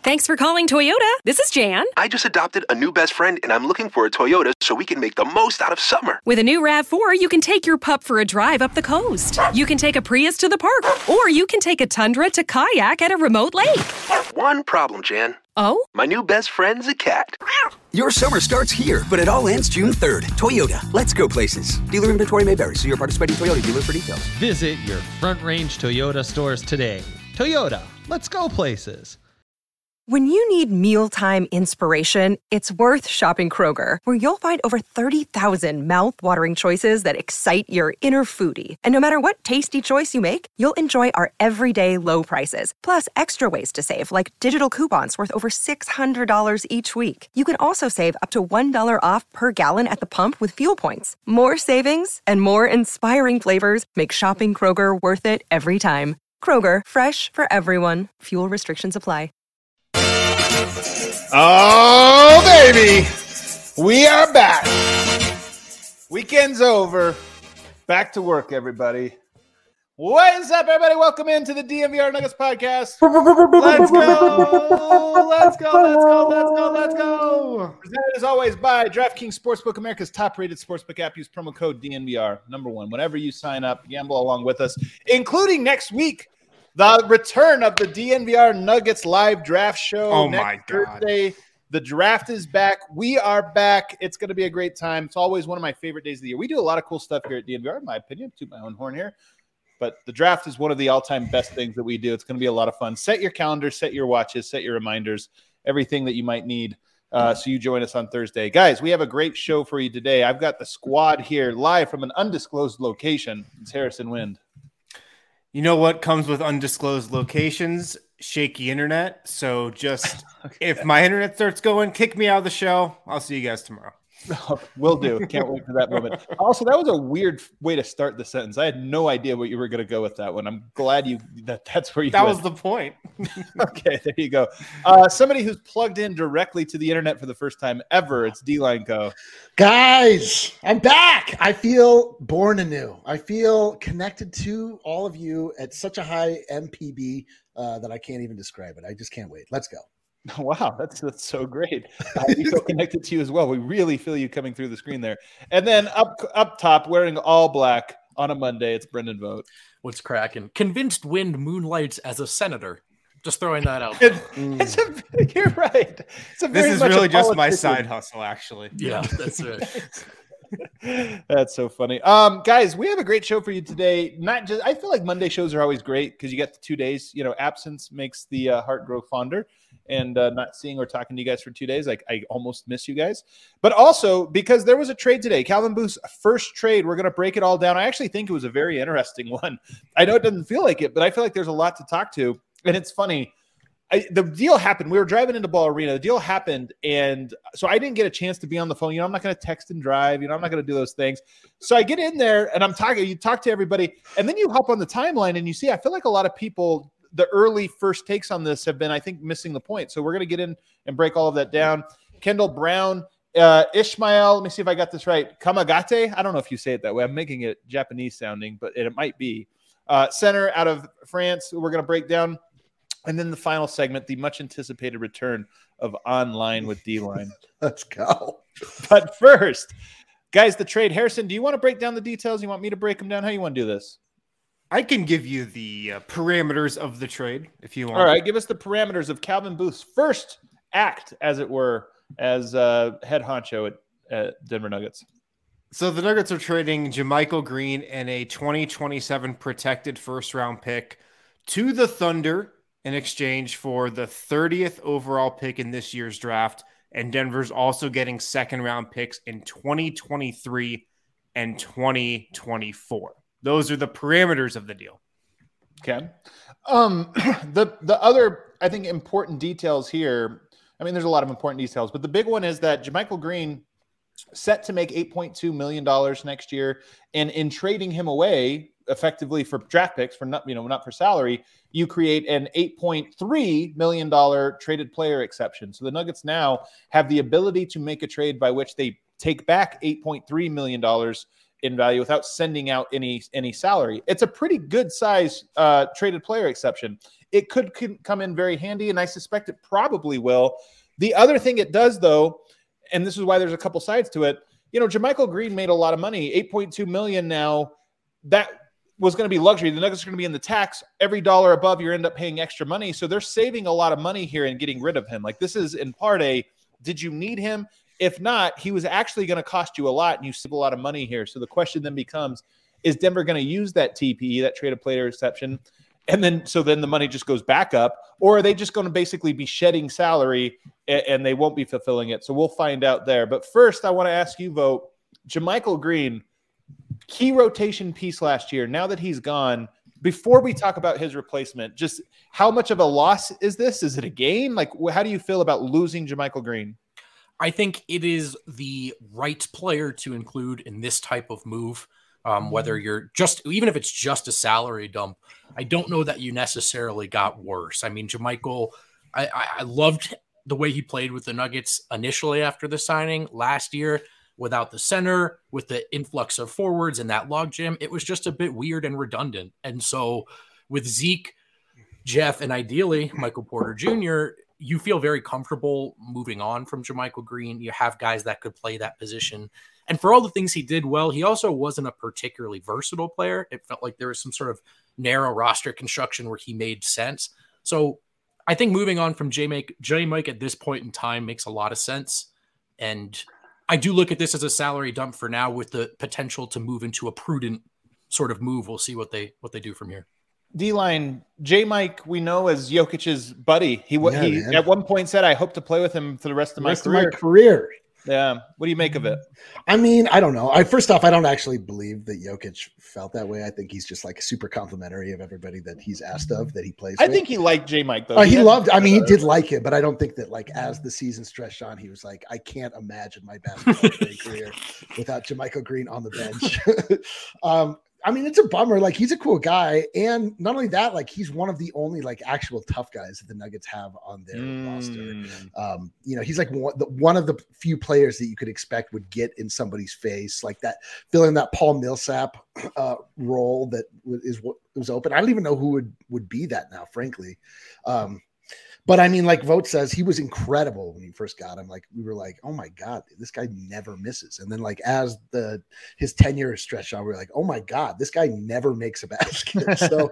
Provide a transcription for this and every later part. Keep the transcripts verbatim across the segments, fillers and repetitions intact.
Thanks for calling Toyota. This is Jan. I just adopted a new best friend, and I'm looking for a Toyota so we can make the most out of summer. With a new RAV four, you can take your pup for a drive up the coast. You can take a Prius to the park, or you can take a Tundra to kayak at a remote lake. One problem, Jan. Oh? My new best friend's a cat. Your summer starts here, but it all ends June third. Toyota, let's go places. Dealer inventory may vary. See your participating Toyota dealer for details. Visit your Front Range Toyota stores today. Toyota, let's go places. When you need mealtime inspiration, it's worth shopping Kroger, where you'll find over thirty thousand mouth-watering choices that excite your inner foodie. And no matter what tasty choice you make, you'll enjoy our everyday low prices, plus extra ways to save, like digital coupons worth over six hundred dollars each week. You can also save up to one dollar off per gallon at the pump with fuel points. More savings and more inspiring flavors make shopping Kroger worth it every time. Kroger, fresh for everyone. Fuel restrictions apply. Oh, baby. We are back. Weekend's over. Back to work, everybody. What is up, everybody? Welcome into the D N V R Nuggets podcast. Let's go. Let's go. Let's go. Let's go. Let's go. Presented as always by DraftKings Sportsbook, America's top-rated sportsbook app. Use promo code D N V R, number one. Whenever you sign up, gamble along with us, including next week. The return of the D N V R Nuggets live draft show. Oh, next my God. Thursday. The draft is back. We are back. It's going to be a great time. It's always one of my favorite days of the year. We do a lot of cool stuff here at D N V R, in my opinion. Toot my own horn here. But the draft is one of the all-time best things that we do. It's going to be a lot of fun. Set your calendar, set your watches, set your reminders, everything that you might need. Uh, so you join us on Thursday. Guys, we have a great show for you today. I've got the squad here live from an undisclosed location. It's Harrison Wind. You know what comes with undisclosed locations? Shaky internet. So just okay. If my internet starts going, kick me out of the show. I'll see you guys tomorrow. Oh, will do. Can't wait for that moment. Also, that was a weird way to start the sentence. I had no idea what you were going to go with that one. I'm glad you that that's where you That went. was the point. Okay, there you go. Uh, somebody who's plugged in directly to the internet for the first time ever. It's D-Line Co. Guys, I'm back. I feel born anew. I feel connected to all of you at such a high M P B uh, that I can't even describe it. I just can't wait. Let's go. Wow, that's that's so great. Uh, we feel connected to you as well. We really feel you coming through the screen there. And then up up top, wearing all black on a Monday, it's Brendan Vogt. What's cracking? Convinced Wind moonlights as a senator. Just throwing that out. It, it's a, you're right. It's a very this is much really a just my politician. side hustle, actually. Yeah, that's right. That's so funny. Um, guys, we have a great show for you today. Not just, I feel like Monday shows are always great because you get the two days. You know, absence makes the uh, heart grow fonder. And uh, not seeing or talking to you guys for two days, like I almost miss you guys. But also because there was a trade today, Calvin Booth's first trade. We're going to break it all down. I actually think it was a very interesting one. I know it doesn't feel like it, but I feel like there's a lot to talk to. And it's funny. I, the deal happened. We were driving into Ball Arena. The deal happened, and so I didn't get a chance to be on the phone. You know, I'm not going to text and drive. You know, I'm not going to do those things. So I get in there, and I'm talking. You talk to everybody, and then you hop on the timeline, and you see. I feel like a lot of people, the early first takes on this have been, I think, missing the point. So we're going to get in and break all of that down. Kendall Brown, uh, Ishmael. Let me see if I got this right. Kamagate. I don't know if you say it that way. I'm making it Japanese sounding, but it, it might be. Uh, center out of France. We're going to break down. And then the final segment, the much anticipated return of Online with D-Line. Let's go. But first, guys, the trade. Harrison, do you want to break down the details? You want me to break them down? How you want to do this? I can give you the uh, parameters of the trade if you want. All right, give us the parameters of Calvin Booth's first act, as it were, as uh, head honcho at, at Denver Nuggets. So the Nuggets are trading JaMychal Green and a twenty twenty-seven protected first-round pick to the Thunder in exchange for the thirtieth overall pick in this year's draft. And Denver's also getting second round picks in twenty twenty-three and twenty twenty-four. Those are the parameters of the deal. Okay. Um, the, the other, I think, important details here, I mean, there's a lot of important details, but the big one is that JaMychal Green set to make eight point two million dollars next year. And in trading him away, effectively for draft picks, for not, you know, not for salary, you create an eight point three million dollars traded player exception. So the Nuggets now have the ability to make a trade by which they take back eight point three million dollars in value without sending out any any salary. It's a pretty good size uh, traded player exception. It could, could come in very handy, and I suspect it probably will. The other thing it does, though, and this is why there's a couple sides to it, you know, JaMychal Green made a lot of money, eight point two million dollars now. That was going to be luxury. The Nuggets are going to be in the tax. Every dollar above, you end up paying extra money. So they're saving a lot of money here and getting rid of him. Like, this is in part a, did you need him? If not, he was actually going to cost you a lot, and you save a lot of money here. So the question then becomes, is Denver going to use that T P E, that traded player exception? And then, so then the money just goes back up, or are they just going to basically be shedding salary and, and they won't be fulfilling it? So we'll find out there. But first, I want to ask you, Vogt, JaMychal Green, key rotation piece last year. Now that he's gone, before we talk about his replacement, just how much of a loss is this? Is it a gain? Like, how do you feel about losing JaMychal Green? I think it is the right player to include in this type of move. Um, whether you're just, even if it's just a salary dump, I don't know that you necessarily got worse. I mean, JaMychal, I, I, I loved the way he played with the Nuggets initially after the signing last year. Without the center, with the influx of forwards and that logjam, it was just a bit weird and redundant. And so with Zeke, Jeff, and ideally Michael Porter Junior, you feel very comfortable moving on from JaMychal Green. You have guys that could play that position. And for all the things he did well, he also wasn't a particularly versatile player. It felt like there was some sort of narrow roster construction where he made sense. So I think moving on from J-Mike, J-Mike at this point in time makes a lot of sense. And I do look at this as a salary dump for now with the potential to move into a prudent sort of move. We'll see what they what they do from here. D-line, J-Mike, we know as Jokic's buddy. He, Yeah, he man. at one point said, I hope to play with him for the rest of The my rest of career. my career. Yeah. What do you make of it? I mean, I don't know. I first off, I don't actually believe that Jokic felt that way. I think he's just like super complimentary of everybody that he's asked of that he plays I with. think he liked J-Mike, though. Uh, he had- loved. I mean, he did like it, but I don't think that like as the season stretched on, he was like, I can't imagine my basketball playing career without JaMychal Green on the bench. um, I mean, it's a bummer. Like, he's a cool guy, and not only that, like he's one of the only like actual tough guys that the Nuggets have on their roster. Um, you know, he's like one, the, one of the few players that you could expect would get in somebody's face, like that, filling that Paul Millsap uh, role that w- is what was open. I don't even know who would would be that now, frankly. Um, But I mean, like Vogt says, he was incredible when you first got him. Like, we were like, oh my God, this guy never misses. And then like as the his tenure stretched out, we were like, oh my God, this guy never makes a basket. So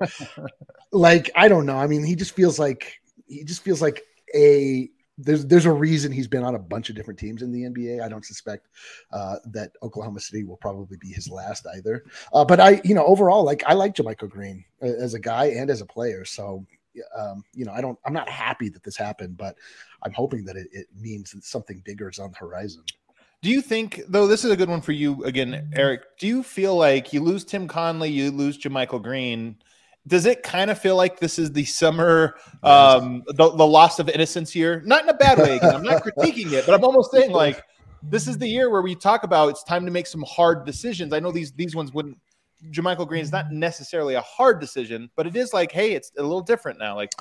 like, I don't know. I mean, he just feels like he just feels like a there's there's a reason he's been on a bunch of different teams in the N B A. I don't suspect uh, that Oklahoma City will probably be his last either. Uh, but I, you know, overall, like I like JaMychal Green as a guy and as a player. So Um, you know, I don't, I'm not happy that this happened, but I'm hoping that it, it means that something bigger is on the horizon. Do you think, though, this is a good one for you again, Eric, do you feel like you lose Tim Conley, you lose JaMychal Green? Does it kind of feel like this is the summer, um, the, the loss of innocence year? Not in a bad way. Again, I'm not critiquing it, but I'm almost saying like, this is the year where we talk about it's time to make some hard decisions. I know these, these ones wouldn't, JaMychal Green is not necessarily a hard decision, but it is like, hey, it's a little different now. Like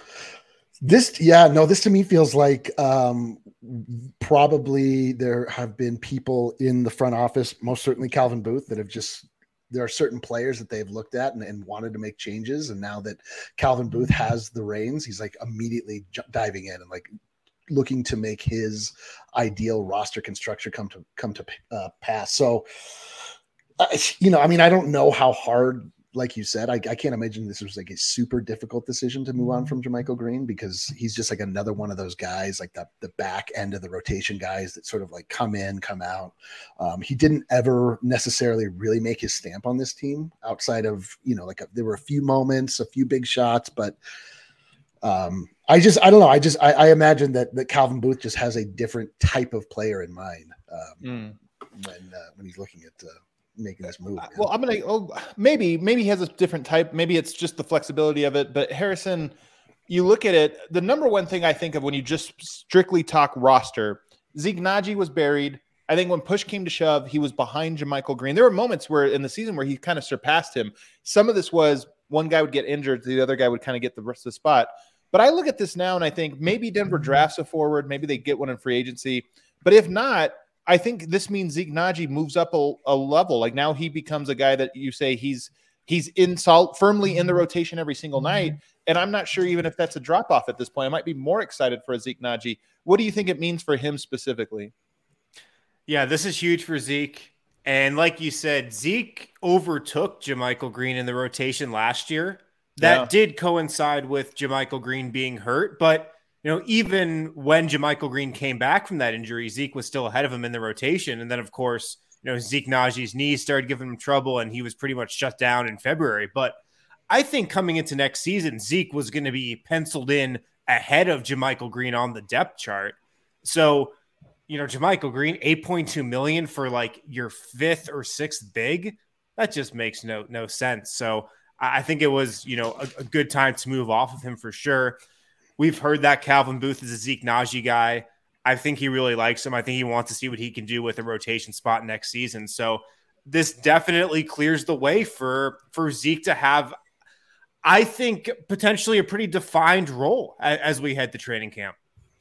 this, yeah, no, this to me feels like um, probably there have been people in the front office, most certainly Calvin Booth, that have just, there are certain players that they've looked at and, and wanted to make changes. And now that Calvin Booth has the reins, he's like immediately j- diving in and like looking to make his ideal roster construction come to, come to uh, pass. So, Uh, you know, I mean, I don't know how hard, like you said, I, I can't imagine this was like a super difficult decision to move on from JaMychal Green because he's just like another one of those guys, like the, the back end of the rotation guys that sort of like come in, come out. Um, he didn't ever necessarily really make his stamp on this team outside of, you know, like a, there were a few moments, a few big shots, but um, I just, I don't know. I just, I, I imagine that, that Calvin Booth just has a different type of player in mind um, mm. when, uh, when he's looking at, uh, making this move. Man. Well, I'm gonna. Oh, maybe, maybe he has a different type. Maybe it's just the flexibility of it. But Harrison, you look at it. The number one thing I think of when you just strictly talk roster, Zeke Nnaji was buried. I think when push came to shove, he was behind JaMychal Green. There were moments where in the season where he kind of surpassed him. Some of this was one guy would get injured, the other guy would kind of get the rest of the spot. But I look at this now and I think maybe Denver drafts a forward, maybe they get one in free agency. But if not, I think this means Zeke Nnaji moves up a, a level. Like now he becomes a guy that you say he's he's in sol- firmly in the rotation every single night. And I'm not sure even if that's a drop off at this point. I might be more excited for a Zeke Nnaji. What do you think it means for him specifically? Yeah, this is huge for Zeke. And like you said, Zeke overtook JaMychal Green in the rotation last year. That yeah. did coincide with JaMychal Green being hurt, but you know, even when JaMychal Green came back from that injury, Zeke was still ahead of him in the rotation. And then, of course, you know, Zeke Nnaji's knees started giving him trouble, and he was pretty much shut down in February. But I think coming into next season, Zeke was going to be penciled in ahead of JaMychal Green on the depth chart. So, you know, JaMychal Green, eight point two million dollars for like your fifth or sixth big. That just makes no no sense. So I think it was, you know, a, a good time to move off of him for sure. We've heard that Calvin Booth is a Zeke Nnaji guy. I think he really likes him. I think he wants to see what he can do with a rotation spot next season. So this definitely clears the way for, for Zeke to have, I think, potentially a pretty defined role as, as we head to training camp.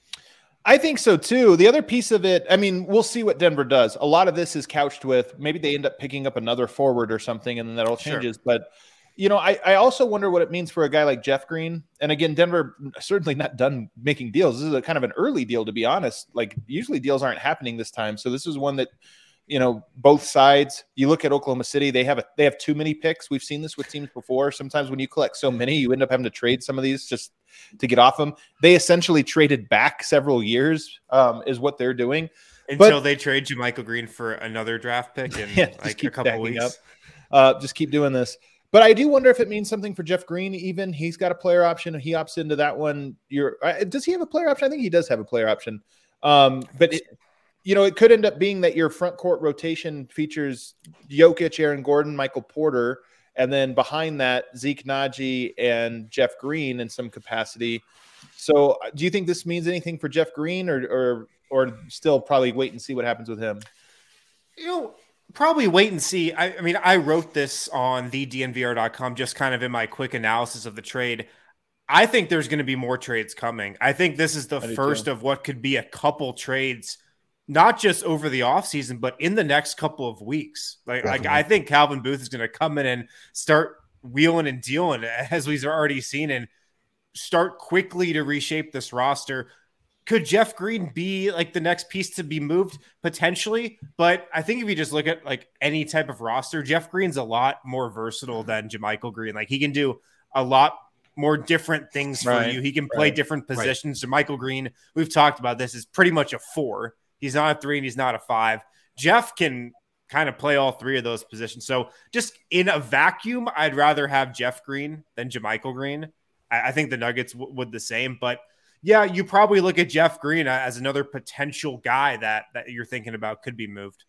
I think so too. The other piece of it, I mean, we'll see what Denver does. A lot of this is couched with maybe they end up picking up another forward or something, and then that all changes. Sure. But you know, I, I also wonder what it means for a guy like Jeff Green. And again, Denver certainly not done making deals. This is a kind of an early deal, to be honest. Like usually deals aren't happening this time. So this is one that, you know, both sides, you look at Oklahoma City, they have a, they have too many picks. We've seen this with teams before. Sometimes when you collect so many, you end up having to trade some of these just to get off them. They essentially traded back several years um, is what they're doing. Until but, they trade JaMychal Green for another draft pick in yeah, like a couple weeks. Up. Uh, just keep doing this. But I do wonder if it means something for Jeff Green. Even he's got a player option, and he opts into that one. You're uh, does he have a player option? I think he does have a player option. Um, but it, you know, it could end up being that your front court rotation features Jokic, Aaron Gordon, Michael Porter, and then behind that Zeke Nnaji and Jeff Green in some capacity. So, do you think this means anything for Jeff Green, or or or still probably wait and see what happens with him? You know. Probably wait and see. I, I mean, I wrote this on the D N V R dot com, just kind of in my quick analysis of the trade. I think there's going to be more trades coming. I think this is the first too. of what could be a couple trades, not just over the offseason, but in the next couple of weeks. Like, like I think Calvin Booth is going to come in and start wheeling and dealing, as we've already seen, and start quickly to reshape this roster. Could Jeff Green be like the next piece to be moved? Potentially. But I think if you just look at like any type of roster, Jeff Green's a lot more versatile than JaMychal Green. Like he can do a lot more different things for right. you. He can play right. different positions. Right. JaMychal Green, we've talked about this, is pretty much a four. He's not a three and he's not a five. Jeff can kind of play all three of those positions. So just in a vacuum, I'd rather have Jeff Green than JaMychal Green. I, I think the Nuggets w- would the same, but yeah, you probably look at Jeff Green as another potential guy that, that you're thinking about could be moved.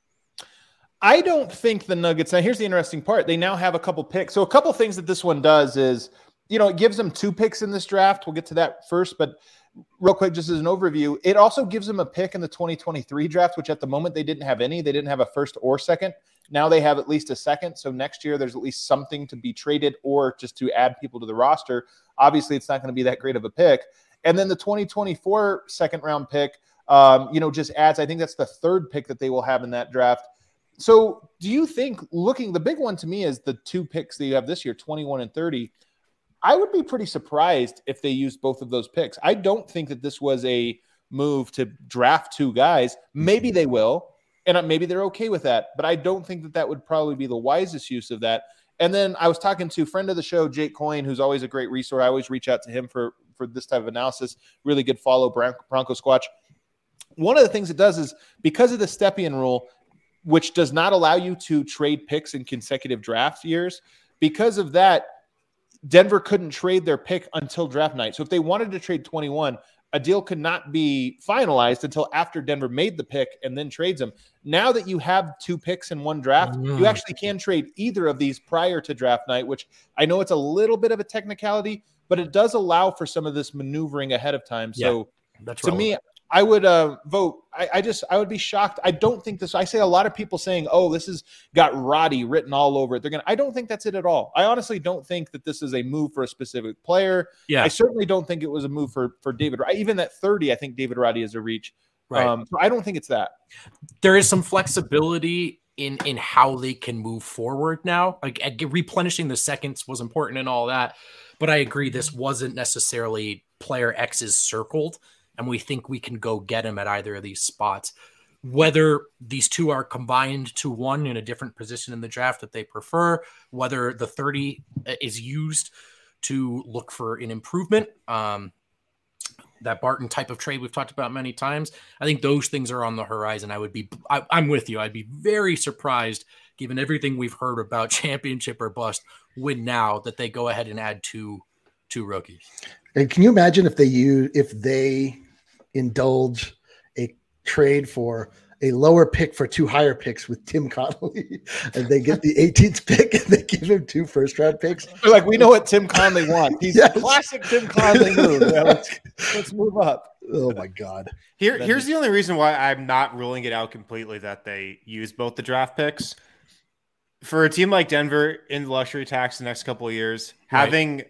I don't think the Nuggets, now here's the interesting part. They now have a couple picks. So a couple things that this one does is, you know, it gives them two picks in this draft. We'll get to that first, but real quick, just as an overview, it also gives them a pick in the twenty twenty-three draft, which at the moment they didn't have any. They didn't have a first or second. Now they have at least a second. So next year there's at least something to be traded or just to add people to the roster. Obviously, it's not going to be that great of a pick. And then the twenty twenty-four second round pick, um, you know, just adds, I think that's the third pick that they will have in that draft. So do you think, looking, the big one to me is the two picks that you have this year, twenty-one and thirty. I would be pretty surprised if they used both of those picks. I don't think that this was a move to draft two guys. Maybe they will, and maybe they're okay with that. But I don't think that that would probably be the wisest use of that. And then I was talking to a friend of the show, Jake Coyne, who's always a great resource. I always reach out to him for, for this type of analysis. Really good follow, Bron- Bronco Squatch. One of the things it does is because of the Stepien rule, which does not allow you to trade picks in consecutive draft years, because of that, Denver couldn't trade their pick until draft night. So if they wanted to trade twenty-one, a deal could not be finalized until after Denver made the pick and then trades them. Now that you have two picks in one draft, mm. you actually can trade either of these prior to draft night, which I know it's a little bit of a technicality, but it does allow for some of this maneuvering ahead of time. Yeah, so that's to relevant. me, I would uh, vote. I, I just, I would be shocked. I don't think this, I say a lot of people saying, oh, this has got Roddy written all over it. They're going to, I don't think that's it at all. I honestly don't think that this is a move for a specific player. Yeah. I certainly don't think it was a move for, for David. Even at thirty, I think David Roddy is a reach. Right. Um, so I don't think it's that. There is some flexibility in in how they can move forward now. Like replenishing the seconds was important and all that, but I agree this wasn't necessarily player X is circled, and we think we can go get him at either of these spots. Whether these two are combined to one in a different position in the draft that they prefer, whether the thirty is used to look for an improvement, um, that Barton type of trade we've talked about many times. I think those things are on the horizon. I would be, I, I'm with you. I'd be very surprised, given everything we've heard about championship or bust, win now, that they go ahead and add two, two rookies. And can you imagine if they use, if they indulge a trade for a lower pick for two higher picks with Tim Connolly, and they get the eighteenth pick and they give him two first round picks? They're like, we know what Tim Connolly wants. He's yes. a classic Tim Connolly move. Yeah, let's, let's move up. Oh my God. Here, here's the only reason why I'm not ruling it out completely that they use both the draft picks. For a team like Denver in the luxury tax the next couple of years, right. having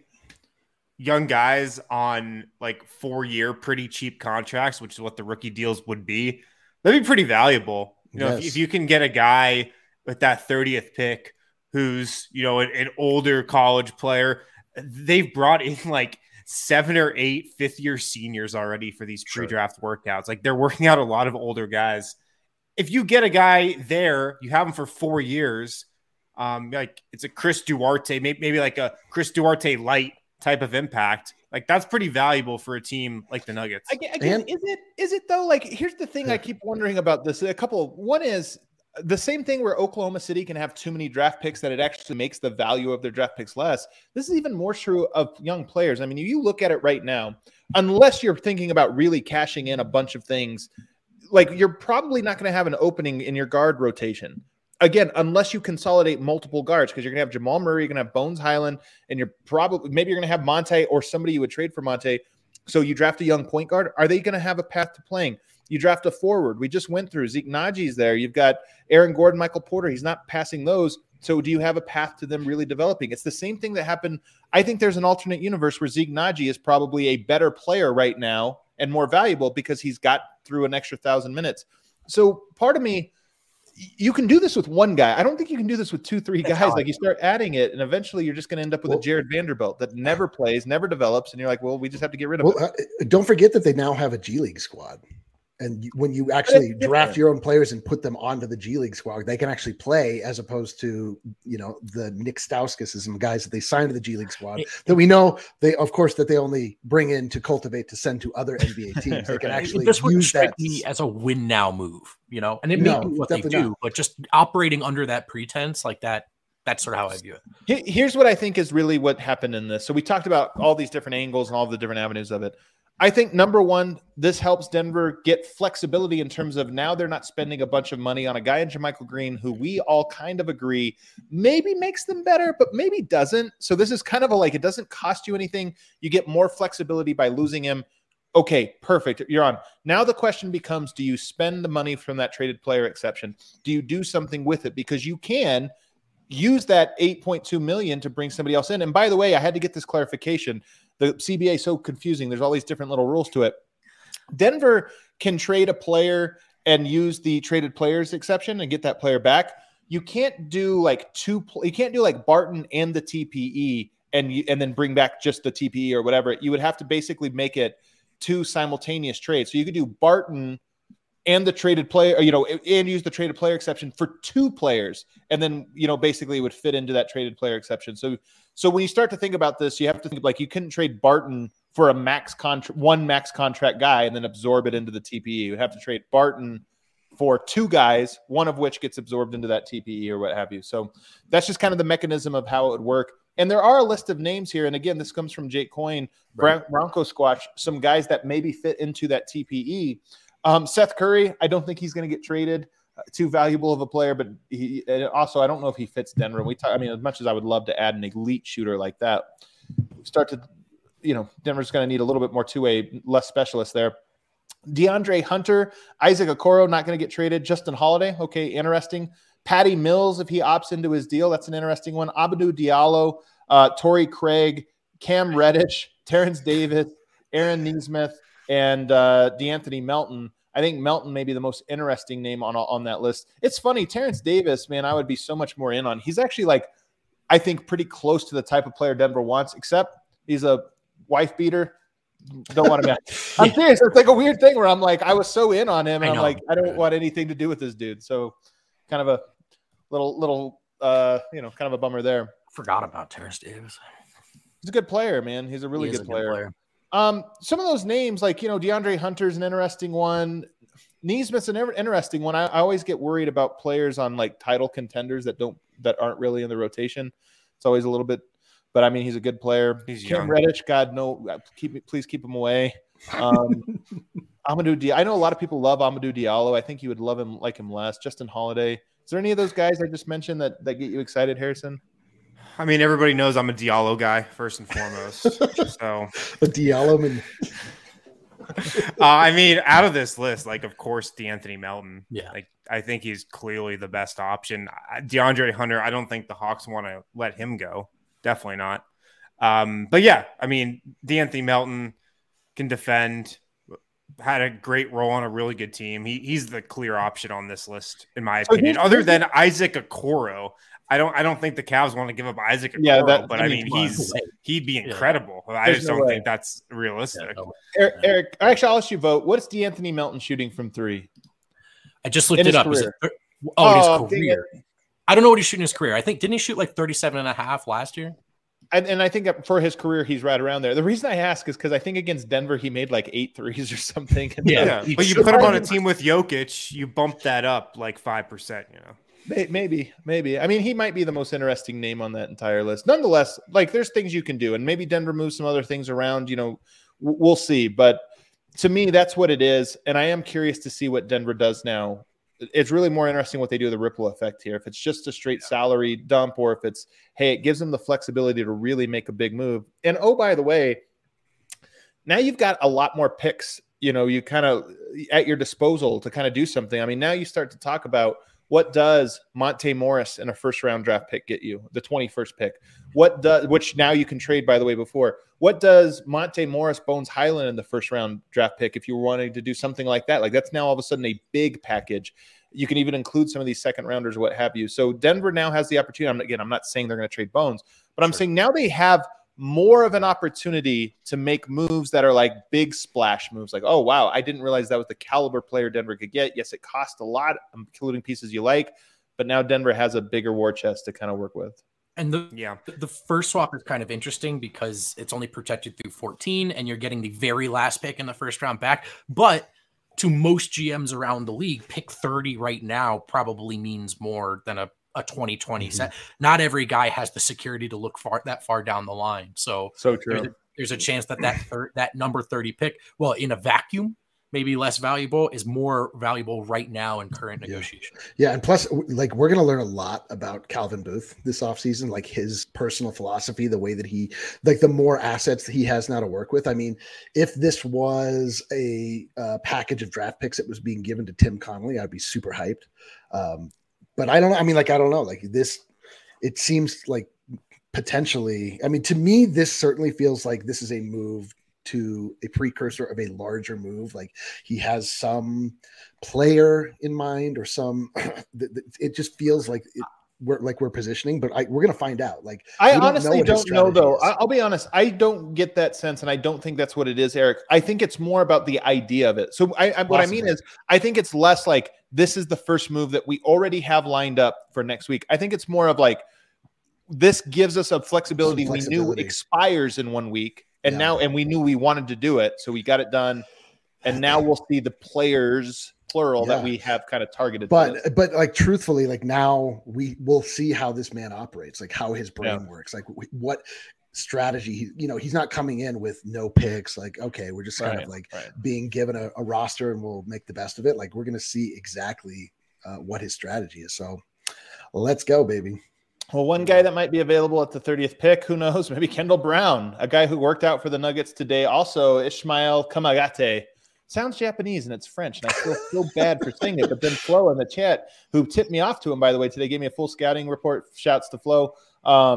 young guys on like four year, pretty cheap contracts, which is what the rookie deals would be, that'd be pretty valuable. You know, yes. if, if you can get a guy with that thirtieth pick who's, you know, an, an older college player, they've brought in like seven or eight fifth year seniors already for these pre-draft sure. workouts. Like they're working out a lot of older guys. If you get a guy there, you have him for four years. Um, like it's a Chris Duarte, maybe, maybe like a Chris Duarte light type of impact. Like that's pretty valuable for a team like the Nuggets. Again, again is it is it though? Like here's the thing I keep wondering about this. A couple. One is the same thing where Oklahoma City can have too many draft picks that it actually makes the value of their draft picks less. This is even more true of young players. I mean, you look at it right now, unless you're thinking about really cashing in a bunch of things, like you're probably not going to have an opening in your guard rotation. Again, unless you consolidate multiple guards, because you're going to have Jamal Murray, you're going to have Bones Highland, and you're probably maybe you're going to have Monte or somebody you would trade for Monte. So you draft a young point guard. Are they going to have a path to playing? You draft a forward. We just went through Zeke Naji's there. You've got Aaron Gordon, Michael Porter. He's not passing those. So do you have a path to them really developing? It's the same thing that happened. I think there's an alternate universe where Zeke Naji is probably a better player right now and more valuable because he's got through an extra thousand minutes. So part of me, you can do this with one guy. I don't think you can do this with two, three guys. Like you start adding it, and eventually you're just going to end up with well, a Jared Vanderbilt that never plays, never develops, and you're like, well, we just have to get rid of well, it. Uh, don't forget that they now have a G League squad. And you, when you actually draft your own players and put them onto the G League squad, they can actually play as opposed to, you know, the Nick Stauskas and guys that they signed to the G League squad that we know they, of course, that they only bring in to cultivate to send to other N B A teams. They can actually this would use strike that me as a win now move, you know, and it may no, be what they do, not. but just operating under that pretense like that. That's sort of how I view it. Here's what I think is really what happened in this. So we talked about all these different angles and all the different avenues of it. I think number one, this helps Denver get flexibility in terms of now they're not spending a bunch of money on a guy in JaMychal Green who we all kind of agree maybe makes them better, but maybe doesn't. So this is kind of a like, it doesn't cost you anything. You get more flexibility by losing him. Okay, perfect. You're on. Now the question becomes, do you spend the money from that traded player exception? Do you do something with it? Because you can use that eight point two million dollars to bring somebody else in. And by the way, I had to get this clarification. The C B A is so confusing. There's all these different little rules to it. Denver can trade a player and use the traded players exception and get that player back. You can't do like two, you can't do like Barton and the T P E and you, and then bring back just the T P E or whatever. You would have to basically make it two simultaneous trades. So you could do Barton and the traded player, or, you know, and use the traded player exception for two players. And then, you know, basically it would fit into that traded player exception. So, so when you start to think about this, you have to think like you couldn't trade Barton for a max contract, one max contract guy and then absorb it into the T P E. You would have to trade Barton for two guys, one of which gets absorbed into that T P E or what have you. So that's just kind of the mechanism of how it would work. And there are a list of names here. And again, this comes from Jake Coyne, right. Bronco Squatch, some guys that maybe fit into that T P E. Um, Seth Curry, I don't think he's going to get traded. Uh, too valuable of a player, but he and also I don't know if he fits Denver. We talk, I mean, as much as I would love to add an elite shooter like that, start to, you know, Denver's going to need a little bit more two-way, less specialist there. DeAndre Hunter, Isaac Okoro, not going to get traded. Justin Holiday, okay, interesting. Patty Mills, if he opts into his deal, that's an interesting one. Abdou Diallo, uh, Torrey Craig, Cam Reddish, Terrence Davis, Aaron Nesmith, and uh, DeAnthony Melton. I think Melton may be the most interesting name on on that list. It's funny, Terrence Davis, man, I would be so much more in on. He's actually like, I think pretty close to the type of player Denver wants, except he's a wife beater. Don't want to match. I'm serious. It's like a weird thing where I'm like, I was so in on him, and I'm like, I don't want anything to do with this dude. So kind of a little, little, uh, you know, kind of a bummer there. Forgot about Terrence Davis. He's a good player, man. He's a really He is good a good player. player. Um, some of those names, like, you know, DeAndre Hunter's an interesting one. Neesmith's an interesting one. I, I always get worried about players on like title contenders that don't that aren't really in the rotation. It's always a little bit, but I mean, he's a good player. He's Cam young. Reddish, God no, keep please keep him away. Um, Amadou Diallo. I know a lot of people love Amadou Diallo. I think you would love him, like him less. Justin Holiday. Is there any of those guys I just mentioned that that get you excited, Harrison? I mean, everybody knows I'm a Diallo guy first and foremost. So A Diallo man. uh, I mean, out of this list, like, of course, DeAnthony Melton. Yeah. Like, I think he's clearly the best option. Uh, DeAndre Hunter, I don't think the Hawks want to let him go. Definitely not. Um, but yeah, I mean, DeAnthony Melton can defend, had a great role on a really good team. He he's the clear option on this list, in my So opinion. he's- Other than Isaac Okoro, I don't I don't think the Cavs want to give up Isaac Okoro. Yeah, that- but I I mean, mean, come on. he's No way. he'd be Yeah. incredible. I There's just no don't way. think that's realistic. Yeah, no way. Eric, Eric, actually, I'll let you vote. What's DeAnthony Melton shooting from three? I just looked In it his up. Is career. it, oh, in Oh, his dang career. I don't know what he's shooting in his career. I think, didn't he shoot like thirty-seven and a half last year? And, and I think that for his career, he's right around there. The reason I ask is because I think against Denver, he made like eight threes or something. And Yeah. Yeah, he but you should- put him on a team with Jokic, you bump that up like five percent, you know. May- Maybe, maybe. I mean, he might be the most interesting name on that entire list. Nonetheless, like, there's things you can do, and maybe Denver moves some other things around. You know, w- we'll see. But to me, that's what it is, and I am curious to see what Denver does now. It's really more interesting what they do with the ripple effect here. If it's just a straight salary dump, or if it's, hey, it gives them the flexibility to really make a big move. And oh, by the way, now you've got a lot more picks. You know, you kind of at your disposal to kind of do something. I mean, now you start to talk about, what does Monte Morris in a first round draft pick get you? The twenty-first pick. What does, which now you can trade, by the way, before. What does Monte Morris, Bones Highland in the first round draft pick, if you were wanting to do something like that? Like, that's now all of a sudden a big package. You can even include some of these second rounders or what have you. So Denver now has the opportunity. I'm, again, I'm not saying they're going to trade Bones, but I'm saying now they have more of an opportunity to make moves that are like big splash moves. Like, oh, wow, I didn't realize that was the caliber player Denver could get. Yes, it cost a lot, including pieces you like, but now Denver has a bigger war chest to kind of work with. And the Yeah. the first swap is kind of interesting because it's only protected through fourteen, and you're getting the very last pick in the first round back. But to most G Ms around the league, pick thirty right now probably means more than a a twenty twenty Mm-hmm. set. Not every guy has the security to look far that far down the line. So So true. there's a, there's a chance that that, thir- that number thirty pick, well, in a vacuum, maybe less valuable, is more valuable right now in current Yeah. negotiation. Yeah, and plus, w- like, we're going to learn a lot about Calvin Booth this offseason, like his personal philosophy, the way that he, like, the more assets that he has now to work with. I mean, if this was a uh, package of draft picks that was being given to Tim Connolly, I'd be super hyped. Um, but I don't know. I mean, like, I don't know. Like, this, it seems like potentially, I mean, to me, this certainly feels like this is a move to a precursor of a larger move. Like, he has some player in mind or some, it just feels like it, we're like we're positioning, but I, we're going to find out. Like, I we honestly what his don't know, strategy though. is. I- I'll be honest. I don't get that sense, and I don't think that's what it is, Eric. I think it's more about the idea of it. So I, I what I mean Possibly. is, I think it's less like this is the first move that we already have lined up for next week. I think it's more of like, this gives us a flexibility, Some we knew flexibility. expires in one week, and Yeah. now and we knew we wanted to do it, so we got it done, and now we'll see the players plural that Yeah. we have kind of targeted. to but this. but like truthfully, like now we will see how this man operates, like how his brain Yeah. works, like wh- what strategy he, you know, he's not coming in with no picks, like, okay, we're just kind Right, of like right. being given a, a roster and we'll make the best of it. Like, we're going to see exactly uh, what his strategy is. So let's go, baby. Well, one guy that might be available at the thirtieth pick, who knows? Maybe Kendall Brown, a guy who worked out for the Nuggets today. Also, Ishmael Kamagate. Sounds Japanese and it's French, and I feel so bad for saying it. But then Flo in the chat, who tipped me off to him, by the way, today, gave me a full scouting report. Shouts to Flo. Um,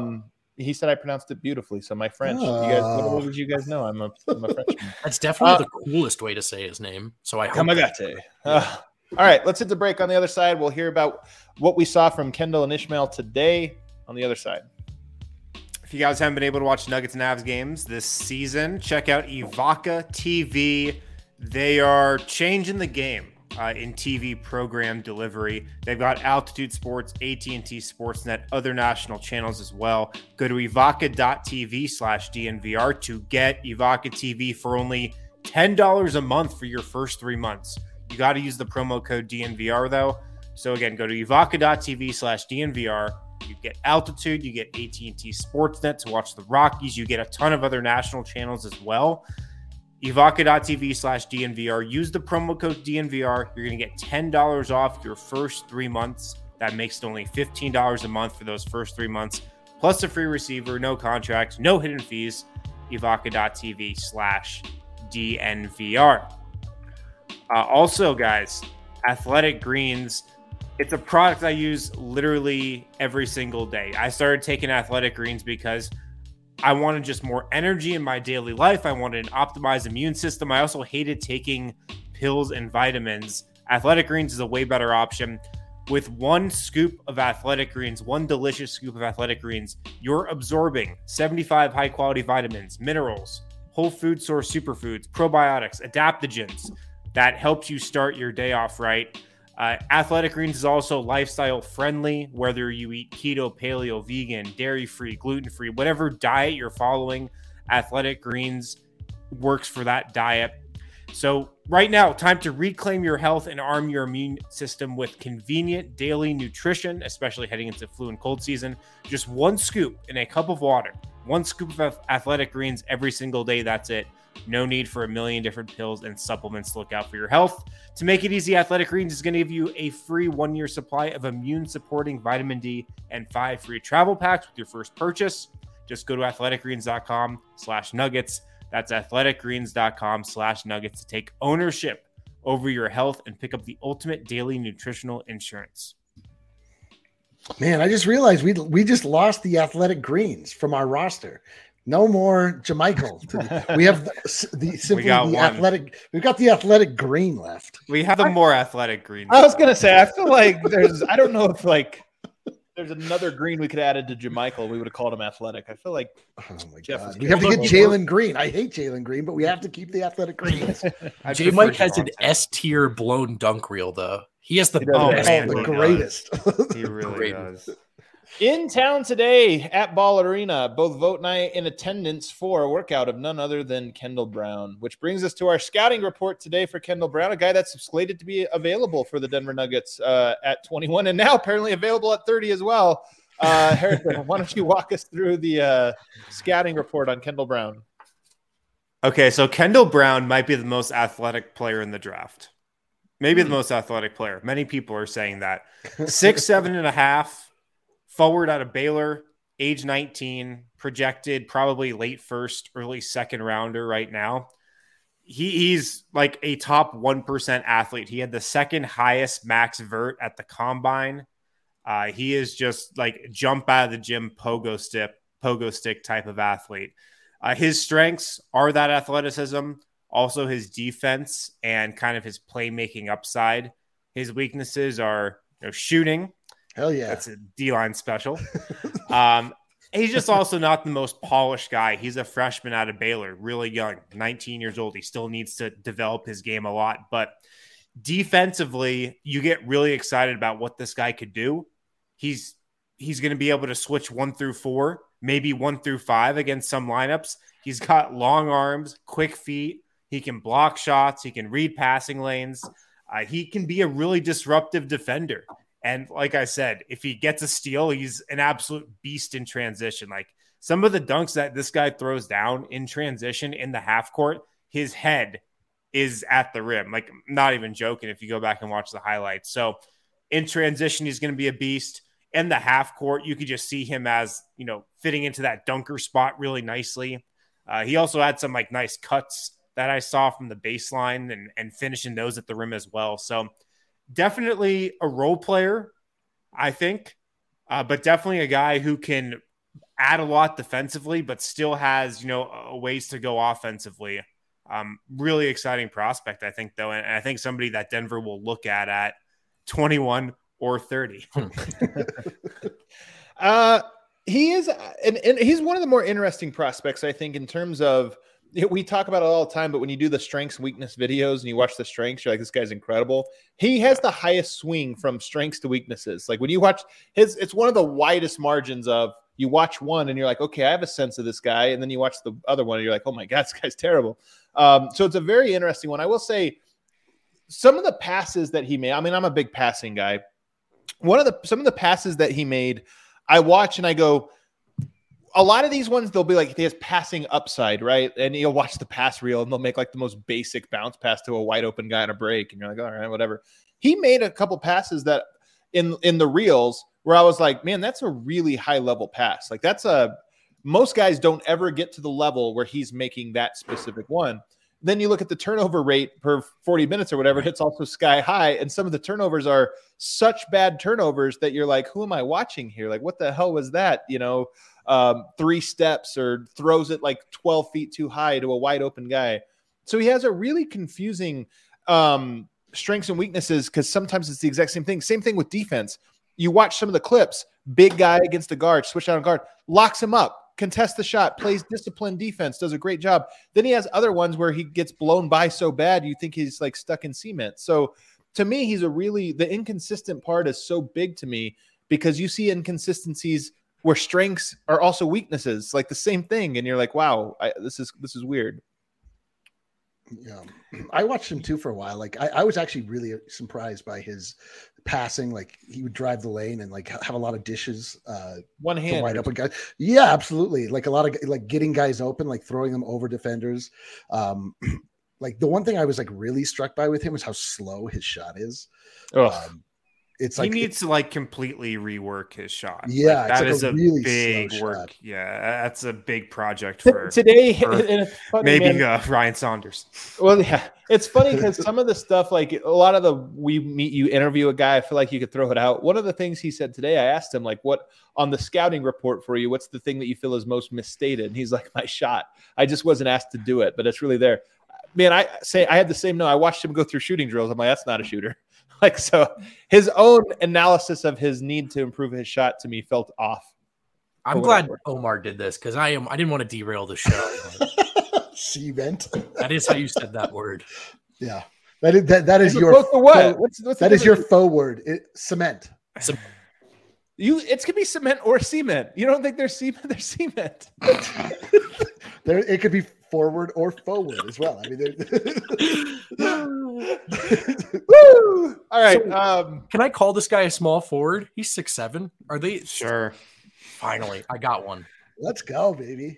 He said I pronounced it beautifully. So my French, oh. you guys, what did you guys know? I'm a, I'm a Frenchman. That's definitely uh, the coolest way to say his name. So I hope. Kamagate. Uh, all right, let's hit the break. On the other side, we'll hear about what we saw from Kendall and Ishmael today. On the other side. If you guys haven't been able to watch Nuggets and Avs games this season, check out Evoca T V. They are changing the game uh, in T V program delivery. They've got Altitude Sports, A T and T Sportsnet, other national channels as well. Go to evoca.tv slash DNVR to get Evoca T V for only ten dollars a month for your first three months. You got to use the promo code D N V R, though. So, again, go to evoca.tv slash DNVR. You get Altitude, you get A T and T Sportsnet to watch the Rockies. You get a ton of other national channels as well. Evoca.tv slash DNVR. Use the promo code D N V R. You're going to get ten dollars off your first three months. That makes it only fifteen dollars a month for those first three months. Plus a free receiver, no contracts, no hidden fees. Evoca.tv slash DNVR. Uh, also, guys, Athletic Greens. It's a product I use literally every single day. I started taking Athletic Greens because I wanted just more energy in my daily life. I wanted an optimized immune system. I also hated taking pills and vitamins. Athletic Greens is a way better option. With one scoop of Athletic Greens, one delicious scoop of Athletic Greens, you're absorbing seventy-five high-quality vitamins, minerals, whole food source superfoods, probiotics, adaptogens that helps you start your day off right. Uh, Athletic Greens is also lifestyle friendly, whether you eat keto, paleo, vegan, dairy-free, gluten-free, whatever diet you're following, Athletic Greens works for that diet. So right now, time to reclaim your health and arm your immune system with convenient daily nutrition, especially heading into flu and cold season. Just one scoop in a cup of water, one scoop of Athletic Greens every single day. That's it. No need for a million different pills and supplements to look out for your health. To make it easy, Athletic Greens is going to give you a free one-year supply of immune-supporting vitamin D and five free travel packs with your first purchase. Just go to athleticgreens.com slash nuggets. That's athleticgreens.com slash nuggets to take ownership over your health and pick up the ultimate daily nutritional insurance. Man, I just realized we we just lost the Athletic Greens from our roster. No more Jamichael. We have the, the simply the one. athletic. We've got the Athletic Green left. We have the more Athletic Green. I was gonna say, I feel like there's. I don't know if like there's another green we could add into Jamichael. We would have called him Athletic. I feel like. Oh my Jeff god, we have to get Jalen Green. I hate Jalen Green, but we have to keep the Athletic Greens. J Mike has an S tier blown dunk reel though. He has the he oh, man, the greatest. He really does. In town today at Ball Arena, both Vote and I in attendance for a workout of none other than Kendall Brown, which brings us to our scouting report today for Kendall Brown, a guy that's slated to be available for the Denver Nuggets uh, at twenty-one and now apparently available at thirty as well. Uh, Harrison, why don't you walk us through the uh, scouting report on Kendall Brown? Okay, so Kendall Brown might be the most athletic player in the draft. Maybe the most athletic player. Many people are saying that. Six, seven and a half. Forward out of Baylor, age nineteen, projected probably late first, early second rounder right now. He, he's like a top one percent athlete. He had the second highest max vert at the combine. Uh, he is just like jump out of the gym, pogo stick, pogo stick type of athlete. Uh, his strengths are that athleticism, also his defense and kind of his playmaking upside. His weaknesses are you know, shooting. Hell yeah. That's a D-line special. um, he's just also not the most polished guy. He's a freshman out of Baylor, really young, nineteen years old. He still needs to develop his game a lot. But defensively, you get really excited about what this guy could do. He's he's going to be able to switch one through four, maybe one through five against some lineups. He's got long arms, quick feet. He can block shots. He can read passing lanes. Uh, he can be a really disruptive defender. And like I said, if he gets a steal, he's an absolute beast in transition. Like some of the dunks that this guy throws down in transition in the half court, his head is at the rim. Like, I'm not even joking if you go back and watch the highlights. So in transition, he's going to be a beast. In the half court, you could just see him as, you know, fitting into that dunker spot really nicely. Uh, he also had some like nice cuts that I saw from the baseline and, and finishing those at the rim as well. So definitely a role player, I think, uh, but definitely a guy who can add a lot defensively, but still has, you know, a ways to go offensively. Um, really exciting prospect, I think, though. And I think somebody that Denver will look at at twenty-one or thirty. uh, he is, and, and he's one of the more interesting prospects, I think, in terms of, we talk about it all the time, but when you do the strengths weakness videos and you watch the strengths, you're like, this guy's incredible. He has the highest swing from strengths to weaknesses. Like when you watch his, it's one of the widest margins of, you watch one and you're like, okay, I have a sense of this guy. And then you watch the other one and you're like, oh my God, this guy's terrible. Um, so it's a very interesting one. I will say some of the passes that he made, I mean, I'm a big passing guy. One of the, some of the passes that he made, I watch and I go, a lot of these ones, they'll be like, he has passing upside, right? And you'll watch the pass reel and they'll make like the most basic bounce pass to a wide open guy on a break. And you're like, all right, whatever. He made a couple passes that in, in the reels where I was like, man, that's a really high level pass. Like that's a, most guys don't ever get to the level where he's making that specific one. Then you look at the turnover rate per forty minutes or whatever, it's also sky high. And some of the turnovers are such bad turnovers that you're like, who am I watching here? Like, what the hell was that? You know, um, three steps or throws it like twelve feet too high to a wide open guy. So he has a really confusing um, strengths and weaknesses because sometimes it's the exact same thing. Same thing with defense. You watch some of the clips, big guy against a guard, switch out on guard, locks him up, contests the shot, plays disciplined defense, does a great job. Then he has other ones where he gets blown by so bad you think he's like stuck in cement. So to me, he's a really, the inconsistent part is so big to me because you see inconsistencies where strengths are also weaknesses, like the same thing. And you're like, wow, I, this is, this is weird. Yeah. I watched him too for a while. Like I, I was actually really surprised by his passing. Like he would drive the lane and like have a lot of dishes, uh, one hand wide open guys. Yeah, absolutely. Like a lot of like getting guys open, like throwing them over defenders. Um, like the one thing I was like really struck by with him is how slow his shot is. Um, it's he like needs to like completely rework his shot. Yeah, like, that like is a, a really big slow work. shot. Yeah, that's a big project for today. for funny, maybe man. uh, Ryan Saunders. Well, yeah, it's funny because some of the stuff, like a lot of the we meet you interview a guy, I feel like you could throw it out. One of the things he said today, I asked him like, what on the scouting report for you? What's the thing that you feel is most misstated? And he's like, my shot. I just wasn't asked to do it, but it's really there. Man, I say I had the same. No, I watched him go through shooting drills. I'm like, that's not a shooter. Like, so his own analysis of his need to improve his shot to me felt off. I'm glad Omar did this because I am I didn't want to derail the show. Cement. That is how you said that word. Yeah. That is that, that is It's your close to what? faux- What's, what's the that is your difference? faux word. It, cement. Some, You it could be cement or cement. You don't think there's cement? There's cement. There, it could be forward or forward as well. I mean, Woo! All right. So- um, can I call this guy a small forward? He's six seven. Are they Sure. finally? I got one. let's go, baby.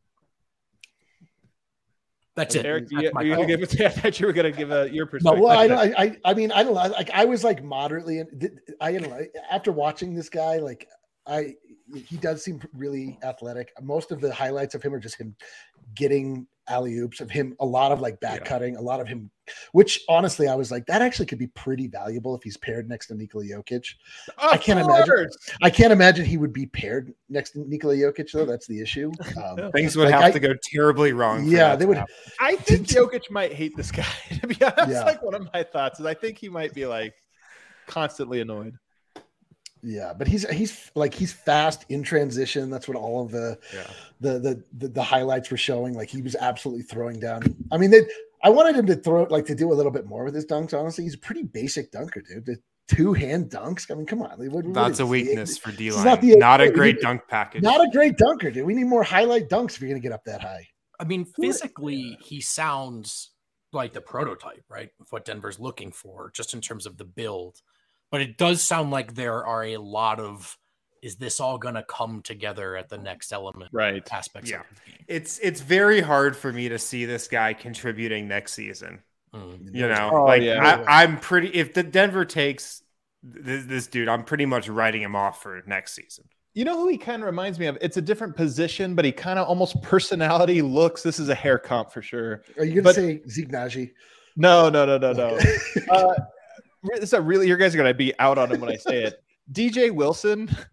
That's it. Eric, That's you, my you call. gonna give it, I thought you were going to give a, your No, perspective. well, I, don't- I, I mean, I don't know. Like, I was like moderately. I don't know. After watching this guy, like, I he does seem really athletic. Most of the highlights of him are just him getting alley oops, of him, a lot of like back Yeah. cutting, a lot of him. Which honestly, I was like, that actually could be pretty valuable if he's paired next to Nikola Jokic. Of I can't imagine. course. I can't imagine he would be paired next to Nikola Jokic, though. That's the issue. Um, Things would Like, have I- to go terribly wrong. for yeah, that they to would. happen. I think Jokic might hate this guy. To be honest, Yeah. like one of my thoughts is I think he might be like constantly annoyed. Yeah, but he's he's like he's fast in transition. That's what all of the Yeah. the, the the the highlights were showing. Like he was absolutely throwing down. I mean, they, I wanted him to throw like to do a little bit more with his dunks. Honestly, he's a pretty basic dunker, dude. The two hand dunks. I mean, come on, what- what That's is a he? weakness for D He's line. not Not, the- a great he- dunk package. Not a great dunker, dude. We need more highlight dunks if you're gonna get up that high. I mean, physically, he sounds like the prototype, right? Of what Denver's looking for, just in terms of the build. But it does sound like there are a lot of, is this all going to come together at the next element Right. aspects Yeah. of the game? It's it's very hard for me to see this guy contributing next season. Mm. You know, Oh, like yeah. I, I'm pretty. If the Denver takes this, this dude, I'm pretty much writing him off for next season. You know who he kind of reminds me of? It's a different position, but he kind of almost personality looks. This is a hair comp for sure. Are you gonna But- say Zeke Nagy? No, no, no, no, no. Okay. uh, it's a really, you guys are going to be out on him when I say it. D J Wilson,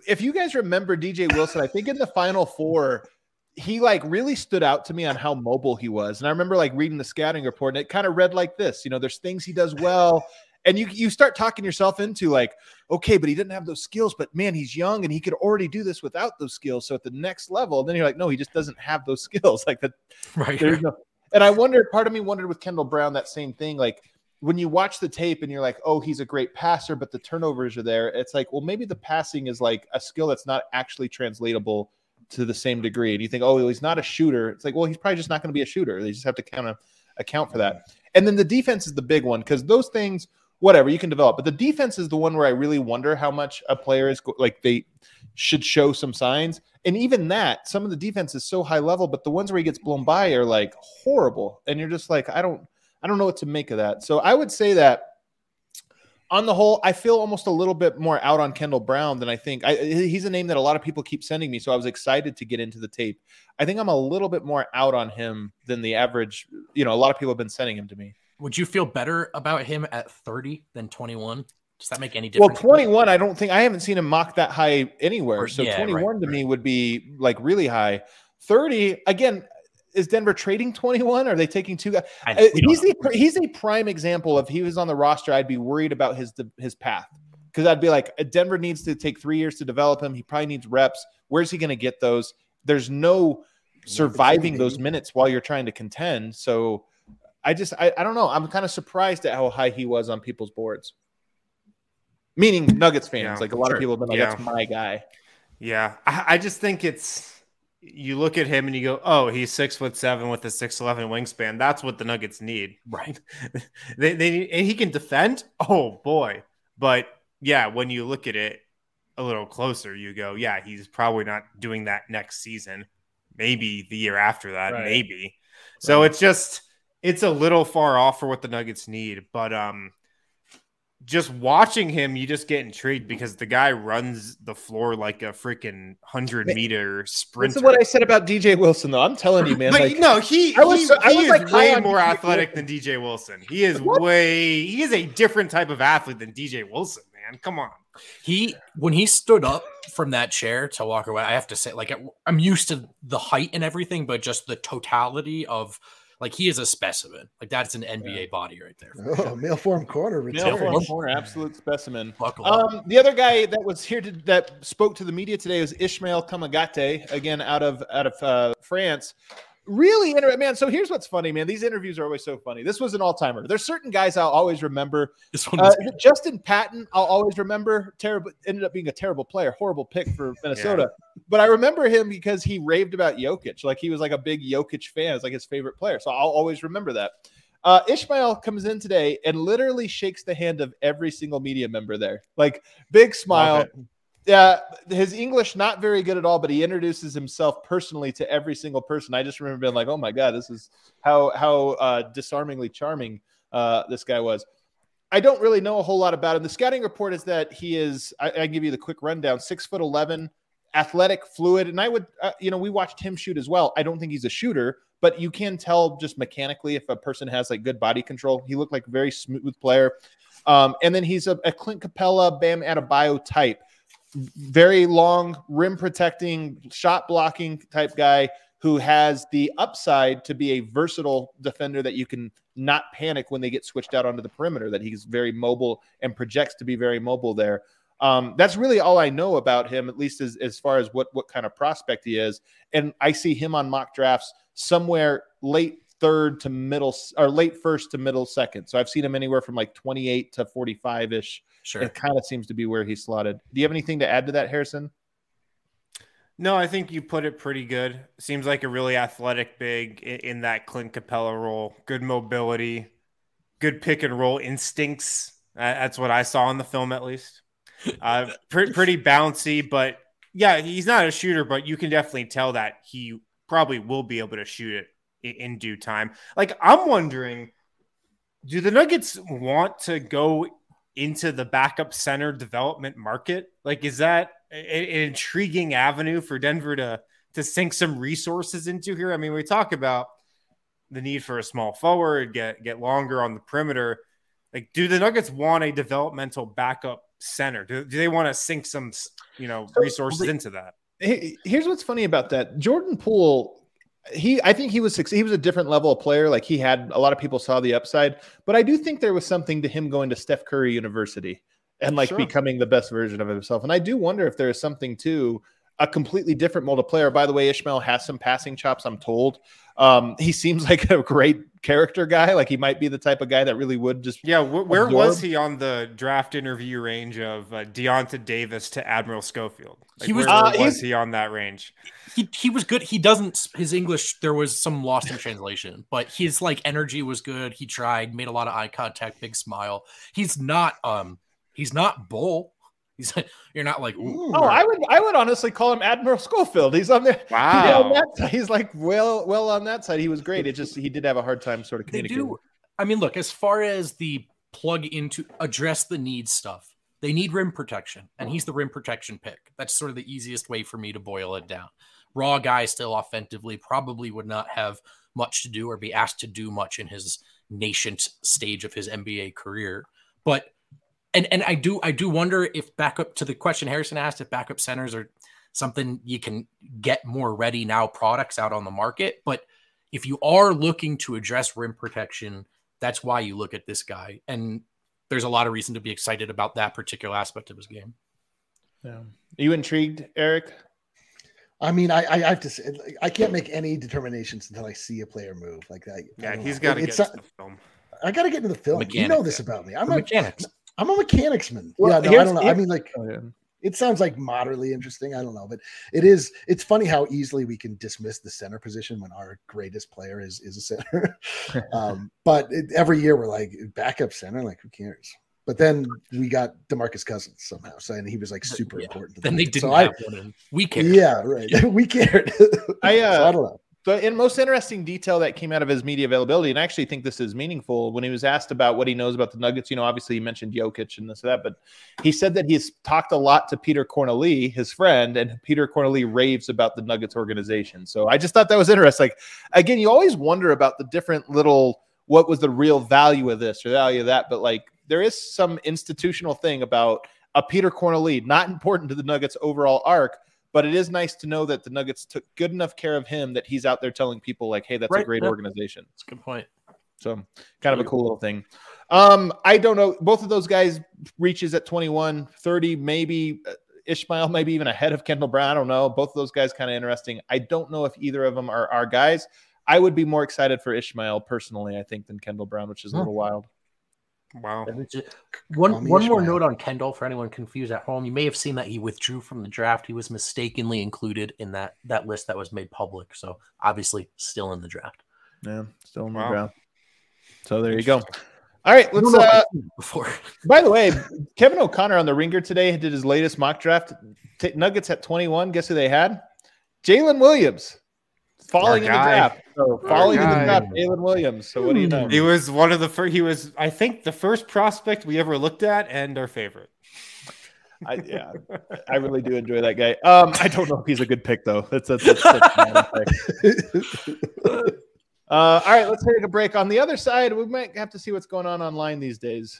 if you guys remember D J Wilson, I think in the Final Four, he like really stood out to me on how mobile he was. And I remember like reading the scouting report, and it kind of read like this, you know, there's things he does well. And you you start talking yourself into like, okay, but he didn't have those skills, but man, he's young and he could already do this without those skills. So at the next level, then you're like, no, he just doesn't have those skills. Like that. Right. No, and I wondered, part of me wondered with Kendall Brown, that same thing. Like when you watch the tape and you're like, oh, he's a great passer, but the turnovers are there. It's like, well, maybe the passing is like a skill that's not actually translatable to the same degree. And you think, oh, he's not a shooter. It's like, well, he's probably just not going to be a shooter. They just have to kind of account for that. And then the defense is the big one, because those things, whatever, you can develop. But the defense is the one where I really wonder how much a player is like they should show some signs. And even that, some of the defense is so high level, but the ones where he gets blown by are like horrible. And you're just like, I don't, I don't know what to make of that. So I would say that on the whole, I feel almost a little bit more out on Kendall Brown than I think. I, he's a name that a lot of people keep sending me, so I was excited to get into the tape. I think I'm a little bit more out on him than the average. You know, a lot of people have been sending him to me. Would you feel better about him at thirty than twenty-one? Does that make any difference? Well, twenty-one, I don't think, I haven't seen him mock that high anywhere. Or, So yeah, twenty-one right, to right. me would be like really high. thirty, again, is Denver trading twenty-one? Are they taking two guys? I- Uh, we don't He's know. the, he's a prime example of, he was on the roster, I'd be worried about his his path. Because I'd be like, Denver needs to take three years to develop him. He probably needs reps. Where's he going to get those? There's no surviving those minutes while you're trying to contend. So I just, I, I don't know. I'm kind of surprised at how high he was on people's boards. Meaning Nuggets fans. Yeah, like a lot sure. of people have been like, Yeah. that's my guy. Yeah, I, I just think it's, you look at him and you go, oh, he's six foot seven with a six eleven wingspan. That's what the Nuggets need. Right. they, they and he can defend. Oh boy. But yeah, when you look at it a little closer, you go, yeah, he's probably not doing that next season. Maybe the year after that, Right. maybe. So it's just, it's a little far off for what the Nuggets need. But um, just watching him, you just get intrigued because the guy runs the floor like a freaking hundred meter sprinter. This is what I said about D J Wilson, though. I'm telling you, man. But like, no, he, I was he, so- I he was, is like, high way on more D J athletic Wilson. than D J Wilson. He is What? way, he is a different type of athlete than D J Wilson, man. Come on. He when he stood up from that chair to walk away, I have to say, like, I'm used to the height and everything, but just the totality of, like, he is a specimen. Like, that's an N B A body right there. for Oh, sure. male form corner Male return. form corner, absolute specimen. Buckle up. Um, the other guy that was here to, that spoke to the media today was Ishmael Kamagate, again out of out of uh, France. Really interesting, man. So here's what's funny, man. These interviews are always so funny. This was an all-timer. There's certain guys I'll always remember. This one Uh, was Justin Patton, I'll always remember. Terrible, ended up being a terrible player, horrible pick for Minnesota. But I remember him because he raved about Jokic. Like he was like a big Jokic fan. It's like his favorite player. So I'll always remember that. Uh, Ishmael comes in today and literally shakes the hand of every single media member there. Like big smile. Yeah, his English not very good at all, but he introduces himself personally to every single person. I just remember being like, "Oh my god, this is how how uh, disarmingly charming uh, this guy was." I don't really know a whole lot about him. The scouting report is that he is. I, I give you the quick rundown: six foot eleven, athletic, fluid, and I would, uh, you know, we watched him shoot as well. I don't think he's a shooter, but you can tell just mechanically if a person has like good body control. He looked like a very smooth player, um, and then he's a, a Clint Capella, Bam Adebayo type. Very long, rim protecting, shot blocking type guy who has the upside to be a versatile defender that you can not panic when they get switched out onto the perimeter, that he's very mobile and projects to be very mobile there. Um, that's really all I know about him, at least as, as far as what, what kind of prospect he is. And I see him on mock drafts somewhere late third to middle or late first to middle second. So I've seen him anywhere from like twenty-eight to forty-five ish. sure. It kind of seems to be where he's slotted. Do you have anything to add to that, Harrison? No, I think you put it pretty good. Seems like a really athletic big in, in that Clint Capella role. Good mobility, good pick and roll instincts. Uh, that's what I saw in the film, at least. Uh, pre- pretty bouncy, but yeah, he's not a shooter, but you can definitely tell that he probably will be able to shoot it in, in due time. Like, I'm wondering, do the Nuggets want to go into the backup center development market? Like, is that an intriguing avenue for Denver to to sink some resources into here? I mean, we talk about the need for a small forward, get get longer on the perimeter. Like, do the Nuggets want a developmental backup center? Do, do they want to sink some, you know, So, resources well, into that? Here's what's funny about that. Jordan Poole, he I think he was he was a different level of player. Like he had a lot of people saw the upside, but I do think there was something to him going to Steph Curry University and like Sure. becoming the best version of himself. And I do wonder if there is something to a completely different mold of player. By the way, Ishmael has some passing chops, I'm told. Um, he seems like a great character guy. Like he might be the type of guy that really would just Yeah, wh- where absorb. was he on the draft interview range of uh, Deonta Davis to Admiral Schofield? Like, He was- where Uh, was he's- he on that range? He he was good. He doesn't his English, there was some lost in translation, but his like energy was good. He tried, made a lot of eye contact, big smile. He's not um he's not Bull. He's you're not like ooh, Oh, I would I would honestly call him Admiral Schofield. He's on there. Wow. He's, on that side. He's like well well on that side. He was great. It just he did have a hard time sort of they communicating. do. I mean, look, as far as the plug into address the needs stuff, they need rim protection, and he's the rim protection pick. That's sort of the easiest way for me to boil it down. Raw guy still offensively probably would not have much to do or be asked to do much in his nascent stage of his N B A career. But and and I do I do wonder if backup to the question Harrison asked, if backup centers are something you can get more ready now products out on the market. But if you are looking to address rim protection, that's why you look at this guy. And there's a lot of reason to be excited about that particular aspect of his game. Yeah. Are you intrigued, Eric? I mean, I, I have to say, I can't make any determinations until I see a player move like that. I Yeah, don't he's know. got to It- get it's into the film. I got to get into the film. You Mechanic. know this about me. I'm The a mechanics. I'm a mechanicsman. Well, yeah, no, I here's- don't know. I here's- mean, like, Oh, yeah. it sounds like moderately interesting. I don't know, but it is. It's funny how easily we can dismiss the center position when our greatest player is is a center. um, but it, every year we're like backup center. Like, who cares? But then we got DeMarcus Cousins somehow, so and he was like super Yeah. important. To Then them. they didn't So have I, one. And we care. yeah, right. we cared. I, uh, So I don't know. The in most interesting detail that came out of his media availability, and I actually think this is meaningful, when he was asked about what he knows about the Nuggets, you know, obviously he mentioned Jokic and this and that, but he said that he's talked a lot to Peter Corneli, his friend, and Peter Corneli raves about the Nuggets organization. So I just thought that was interesting. Like, again, you always wonder about the different little, what was the real value of this or value of that, but like there is some institutional thing about a Peter Corneli, not important to the Nuggets overall arc, but it is nice to know that the Nuggets took good enough care of him that he's out there telling people like, hey, that's Right, a great yeah. organization. That's a good point. So kind of a cool little thing. Um, I don't know. Both of those guys reaches at twenty-one, thirty, maybe uh, Ishmael, maybe even ahead of Kendall Brown. I don't know. Both of those guys kind of interesting. I don't know if either of them are our guys. I would be more excited for Ishmael personally, I think, than Kendall Brown, which is a little wild. Wow. One Call me one more Ishmael. note on Kendall for anyone confused at home. You may have seen that he withdrew from the draft. He was mistakenly included in that that list that was made public. So obviously still in the draft. Yeah, still in the Wow. ground. So there you go. All right, I don't let's. know if Uh, I've seen it before. by the way, Kevin O'Connor on the Ringer today did his latest mock draft. T- Nuggets at twenty-one. Guess who they had? Jalen Williams. Falling in the guy. draft. So Our falling in the guy. draft, Jalen Williams. So what do you know? He was one of the first. He was, I think, the first prospect we ever looked at, and our favorite. I, yeah, I really do enjoy that guy. Um, I don't know if he's a good pick though. That's that's, that's such a bad pick. Uh, all right, let's take a break. On the other side, we might have to see what's going on online these days.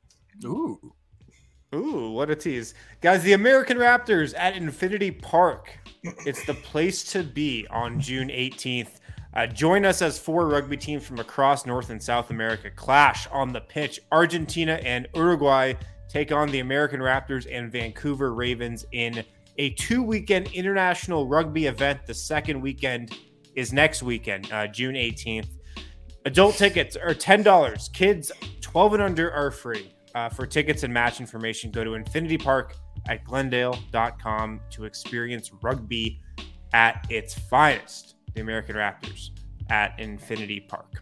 Ooh. Ooh, what a tease. Guys, the American Raptors at Infinity Park. It's the place to be on June eighteenth. Uh, join us as four rugby teams from across North and South America clash on the pitch. Argentina and Uruguay take on the American Raptors and Vancouver Ravens in a two-weekend international rugby event. The second weekend is next weekend, uh, June eighteenth. Adult tickets are ten dollars. Kids twelve and under are free. Uh, for tickets and match information, go to Infinity Park at glendale dot com to experience rugby at its finest. The American Raptors at Infinity Park.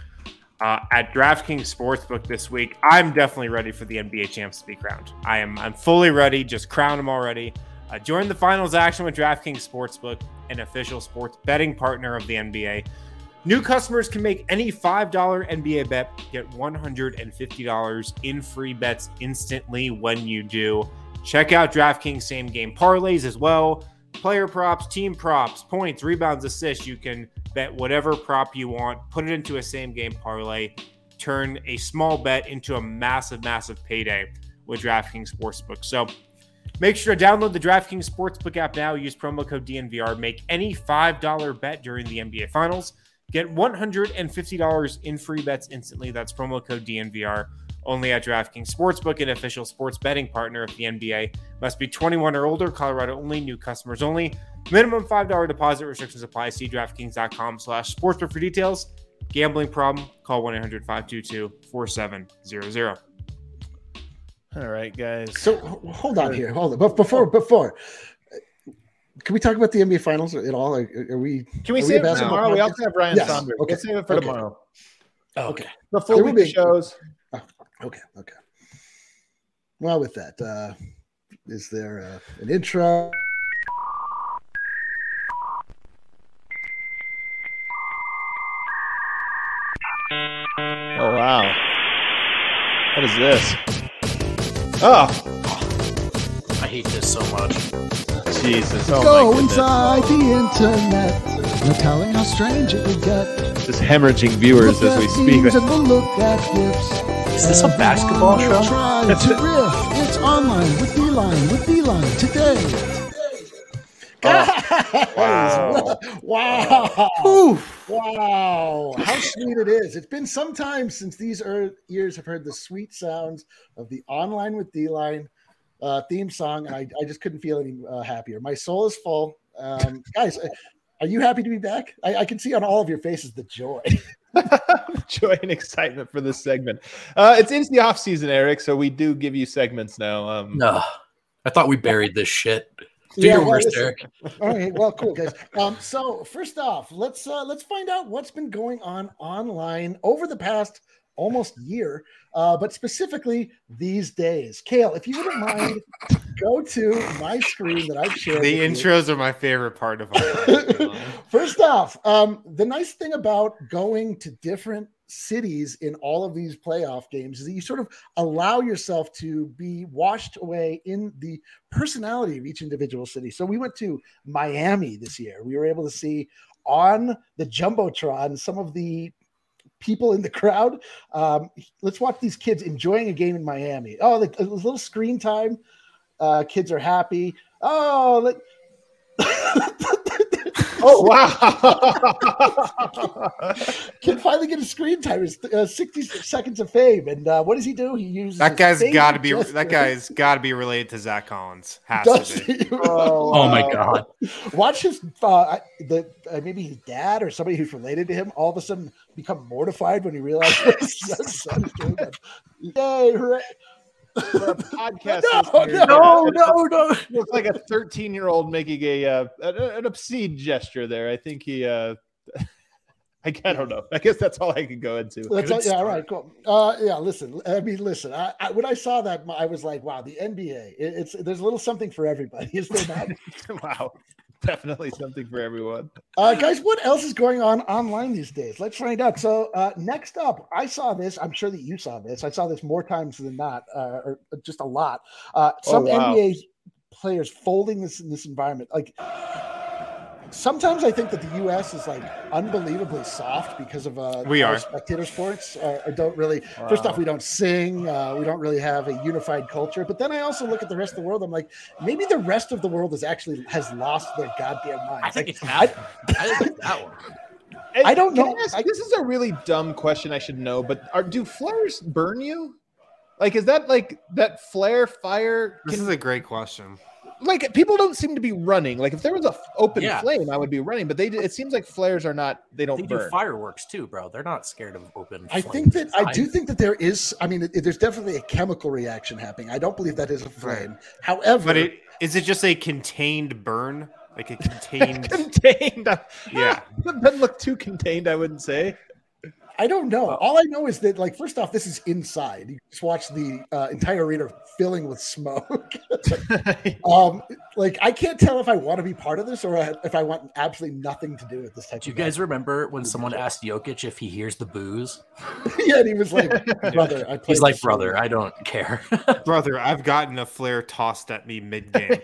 Uh, at DraftKings Sportsbook this week, I'm definitely ready for the N B A champs to be crowned. I am I'm fully ready. Just crown them already. Uh, join the finals action with DraftKings Sportsbook, an official sports betting partner of the N B A. New customers can make any five dollar N B A bet, get one hundred fifty dollars in free bets instantly when you do. Check out DraftKings same game parlays as well. Player props, team props, points, rebounds, assists. You can bet whatever prop you want, put it into a same game parlay, turn a small bet into a massive, massive payday with DraftKings Sportsbook. So make sure to download the DraftKings Sportsbook app now. Use promo code D N V R. Make any five dollars bet during the N B A Finals. Get one hundred fifty dollars in free bets instantly. That's promo code D N V R. Only at DraftKings Sportsbook, an official sports betting partner of the N B A. Must be twenty-one or older. Colorado only. New customers only. Minimum five dollars deposit. Restrictions apply. See DraftKings.com slash sportsbook for details. Gambling problem? Call one eight hundred five two two four seven zero zero. All right, guys. So hold on here. Hold on. But before, before, can we talk about the N B A Finals at all? Are, are we? Can we are save we it for tomorrow? We also have Ryan yes. Saunders. Okay. Let's save it for okay. tomorrow. Oh, okay. The full week of shows. Oh, okay. Okay. Well, with that, uh, is there uh, an intro? Oh, wow. What is this? Oh. I hate this so much. Jesus. Oh, Go my inside the internet. No telling how strange it will get. Just hemorrhaging viewers Look as we at speak. memes and we'll look at gifs. Is this a basketball show? Try to riff. It's online with Beeline, with Beeline today. Oh. Wow. Wow. Oof. Wow. How sweet it is. It's been some time since these er- ears have heard the sweet sounds of the Online with D-Line uh, theme song, and I, I just couldn't feel any uh, happier. My soul is full. Um, guys, are you happy to be back? I, I can see on all of your faces the joy. Joy and excitement for this segment. Uh, it's into the off season, Eric, so we do give you segments now. Um, No, I thought we buried this shit. Do Yeah, your well, worst, listen. Eric. All right, well, cool, guys. Um, so first off, let's uh, let's find out what's been going on online over the past almost year, uh, but specifically these days. Kale, if you wouldn't mind, go to my screen that I've shared. The with you. intros are my favorite part of our First off, um, the nice thing about going to different cities in all of these playoff games is that you sort of allow yourself to be washed away in the personality of each individual city. So we went to Miami this year. We were able to see on the Jumbotron some of the people in the crowd. Um, let's watch these kids enjoying a game in Miami. Oh, the, a little screen time. Uh, kids are happy. Oh, let, oh wow! Kid finally get a screen time. It's uh, sixty seconds of fame, and uh, what does he do? He uses That guy's his got to be. gesture. That guy's got to be related to Zach Collins. Has Does to be. he? Oh, Oh my wow. god. Watch his uh, the uh, maybe his dad or somebody who's related to him all of a sudden become mortified when he realizes what his son is doing. Yay! Hooray. For a podcast No, listener, no, it no, no. looks like a thirteen-year-old making a uh, an, an obscene gesture there. I think he. Uh, I, I don't know. I guess that's all I can go into. That's all, yeah, all right, cool. Uh, yeah, listen. I mean, listen. I, I, when I saw that, I was like, "Wow, the N B A! It, it's there's a little something for everybody, is there not?" Wow, definitely something for everyone. Uh, guys, what else is going on online these days? Let's find out. So uh, next up, I saw this. I'm sure that you saw this. I saw this more times than not, uh, or just a lot. Uh, some Oh, wow. N B A players folding this in this environment. Like sometimes I think that the U S is like unbelievably soft because of uh, We our are. spectator sports. Uh, or don't really. First Wow. off, we don't sing. Uh, we don't really have a unified culture. But then I also look at the rest of the world. I'm like, maybe the rest of the world is actually has lost their goddamn minds. I think Like, it's that one. I think it's that one. I don't Can know. ask- I- this is a really dumb question. I should know, but are do flares burn you? Like, is that like that flare fire? This Can, is a great question. like, people don't seem to be running. Like, if there was a f- open Yeah. flame, I would be running. But they, it seems like flares are not. They don't They do burn. fireworks too, bro. They're not scared of open. I flames think that I do inside. think that there is. I mean, it, there's definitely a chemical reaction happening. I don't believe that is a flame. However, But it is it just a contained burn, like a contained. Contained. Yeah. It doesn't look too contained. I wouldn't say. I don't know. All I know is that, like, first off, this is inside. You just watch the uh, entire arena filling with smoke. um, like, I can't tell if I want to be part of this or if I want absolutely nothing to do with this type. Do you of guys remember when someone asked Jokic if he hears the booze? yeah, and he was like, "Brother, I." He's played like, this brother, game." I don't care. Brother, I've gotten a flare tossed at me mid game.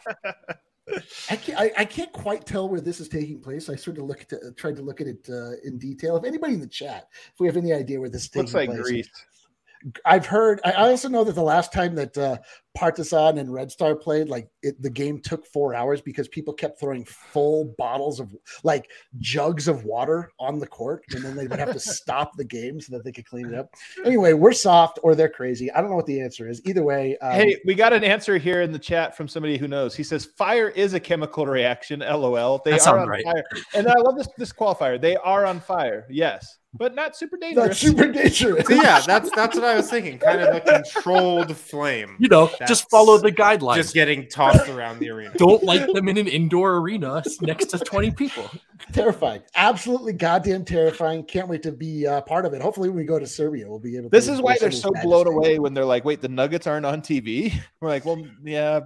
I can't, I, I can't quite tell where this is taking place. I sort of looked at, tried to look at it uh, in detail. If anybody in the chat, if we have any idea where this is taking Looks like place, Greece. I've heard. I also know that the last time that uh, Partizan and Red Star played, like it, the game took four hours because people kept throwing full bottles of like jugs of water on the court, and then they would have to stop the game so that they could clean it up. Anyway, we're soft or they're crazy. I don't know what the answer is. Either way, um, hey, we got an answer here in the chat from somebody who knows. He says fire is a chemical reaction. L O L. They That are sounds on right. fire, and I love this this qualifier. They are on fire. Yes, but not super dangerous. That's super dangerous. So yeah, that's that's what I was thinking. Kind of a controlled flame. You know, That's just follow the guidelines. Just getting tossed around the arena. Don't light them in an indoor arena next to twenty people. Terrifying. Absolutely goddamn terrifying. Can't wait to be uh, part of it. Hopefully when we go to Serbia, we'll be able to. This is why enjoy they're some so of this blown majesty. away when they're like, "Wait, the Nuggets aren't on T V." We're like, "Well, yeah."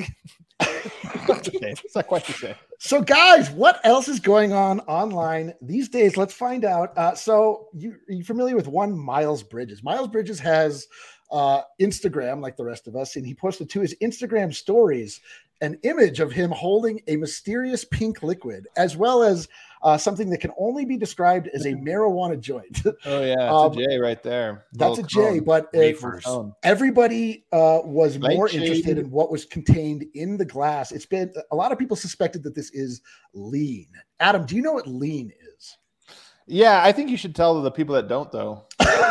It's not the same. It's not quite the same. So, guys, what else is going on online these days? Let's find out. Uh, so, you are you familiar with one Miles Bridges? Miles Bridges has uh, Instagram, like the rest of us, and he posted to his Instagram stories an image of him holding a mysterious pink liquid, as well as uh, something that can only be described as a marijuana joint. Oh yeah, that's Um, a J right there. That's a Little J, cone. but uh, Reefers. Cone. everybody uh, was Light more shade. interested in what was contained in the glass. It's been a lot of people suspected that this is lean. Adam, do you know what lean is? Yeah, I think you should tell the people that don't though.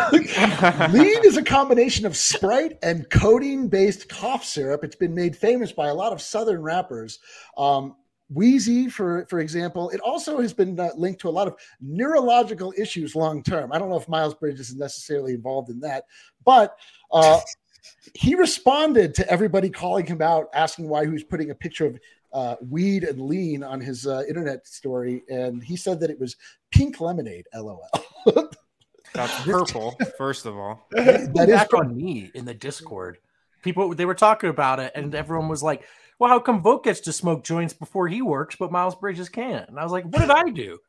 Lean is a combination of Sprite and codeine-based cough syrup. It's been made famous by a lot of Southern rappers. Um, Wheezy, for, for example. It also has been uh, linked to a lot of neurological issues long-term. I don't know if Miles Bridges is necessarily involved in that, but uh, he responded to everybody calling him out, asking why he was putting a picture of uh, weed and lean on his uh, internet story, and he said that it was pink lemonade, LOL. That's purple, first of all. That is Back on me in the Discord. People, they were talking about it, and everyone was like, well, how come Vogt gets to smoke joints before he works, but Miles Bridges can't? And I was like, what did I do?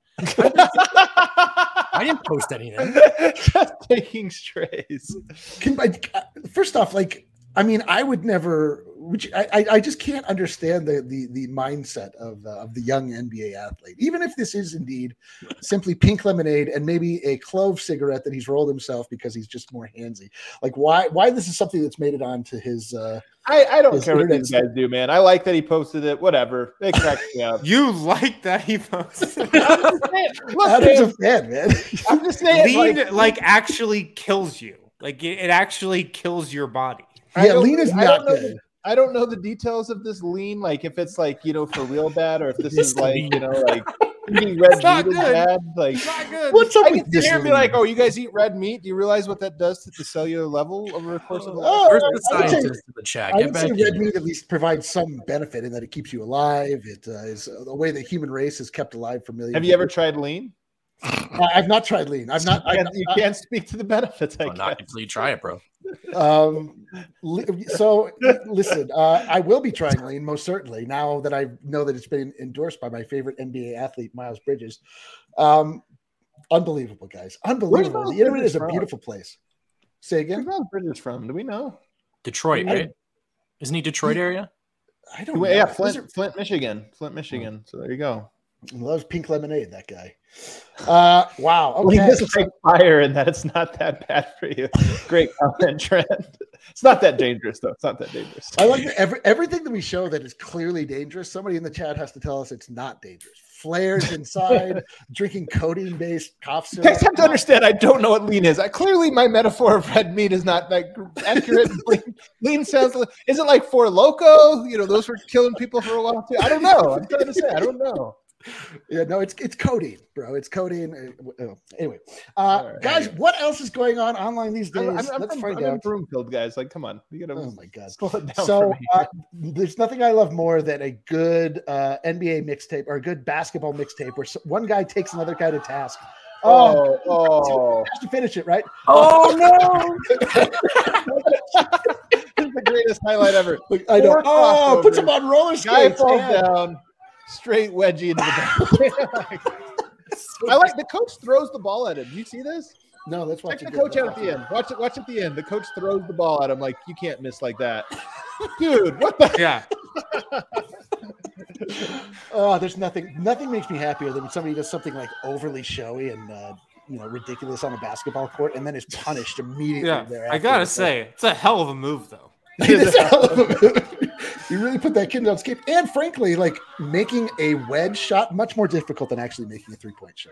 I didn't post anything. Just taking strays. Can, I, first off, like, I mean, I would never. Which I, I, I just can't understand the the, the mindset of uh, of the young N B A athlete. Even if this is indeed simply pink lemonade and maybe a clove cigarette that he's rolled himself because he's just more handsy. Like, why why this is something that's made it onto his. Uh, I, I don't his care what internet these guys do, man. I like that he posted it. Whatever. It cracks me up. You like that he posted? Look, Adam's a man, fan, man. I'm just saying, Lean like, like, actually kills you. Like it, it actually kills your body. I Yeah, don't- lean is I not don't know good. the- I don't know the details of this lean, like if it's like, you know, for real bad, or if this is like, you know, like eating red It's not meat is good. bad. Like, It's not good. What's up I with can this? sit here and be lean? like, oh, you guys eat red meat? Do you realize what that does to the cellular level over the course of the Oh, Where's I the would say- scientist in the chat? I Get would back say in red here. meat at least provides some benefit in that it keeps you alive. It uh, is a way the human race is kept alive for millions. Have you of ever tried lean? years. I- I've not tried lean. I've not. You I, can't, you can't speak to the benefits. I Oh, not guess. until you try it, bro. Um, li- so listen, uh, I will be trying lean most certainly now that I know that it's been endorsed by my favorite N B A athlete, Miles Bridges. Um, unbelievable, guys, unbelievable. Miles The internet Bridges is a from? beautiful place. Say Where's again. Miles Bridges from? Do we know? Detroit, I- right? Isn't he Detroit area? I don't know. Yeah, Those Flint, are- Flint, Michigan. Flint, Michigan. So there you go. loves pink lemonade. That guy. Uh, wow. Okay. Okay. This is like fire, and that it's not that bad for you. Great comment, Trent. It's not that dangerous, though. It's not that dangerous. I like that every, everything that we show that is clearly dangerous. Somebody in the chat has to tell us it's not dangerous. Flares inside, drinking codeine-based cough You syrup. guys have to understand, I don't know what lean is. I, clearly, my metaphor of red meat is not like accurate. lean, lean sounds like, is it like Four Loko? You know, those were killing people for a while too. I don't know. I'm trying to say, I don't know. Yeah, no, it's it's codeine, bro. It's codeine. Uh, uh, Anyway, uh, right. guys, what else is going on online these days? I'm, I'm, I'm Let's from, find I'm in out. Broomfield, guys. Like, come on, you gotta Oh my god! slow it down. So for me. uh, there's nothing I love more than a good uh, N B A mixtape or a good basketball mixtape where so- one guy takes another guy to task. Oh, oh, oh. has to finish it, right? Oh no! This is the greatest highlight ever. I know. Four Oh, puts crossovers. him on roller Guy skates. falls man. down, straight wedgie into the back. I like the coach throws the ball at him. Do you see this? No, let's watch Check it. the coach out at the end. Watch it. Watch at the end. The coach throws the ball at him like you can't miss like that, dude. What the? Yeah. Oh, there's nothing. Nothing makes me happier than when somebody does something like overly showy and uh, you know, ridiculous on a basketball court and then is punished immediately Yeah, thereafter. I gotta It's say, it's a hell of a move, though. Like, it is a hell of a move. You really put that kid on skate, and frankly, like making a wedge shot much more difficult than actually making a three point shot.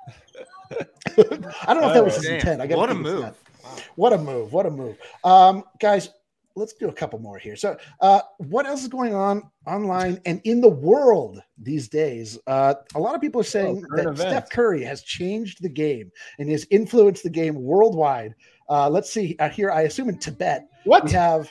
I don't know if that was his Damn, intent. I gotta what a think it's move! not. What a move! What a move, um, guys. Let's do a couple more here. So, uh, what else is going on online and in the world these days? Uh, a lot of people are saying Oh, that current Steph events. Curry has changed the game and has influenced the game worldwide. Uh, let's see uh, here. I assume in Tibet, What? we have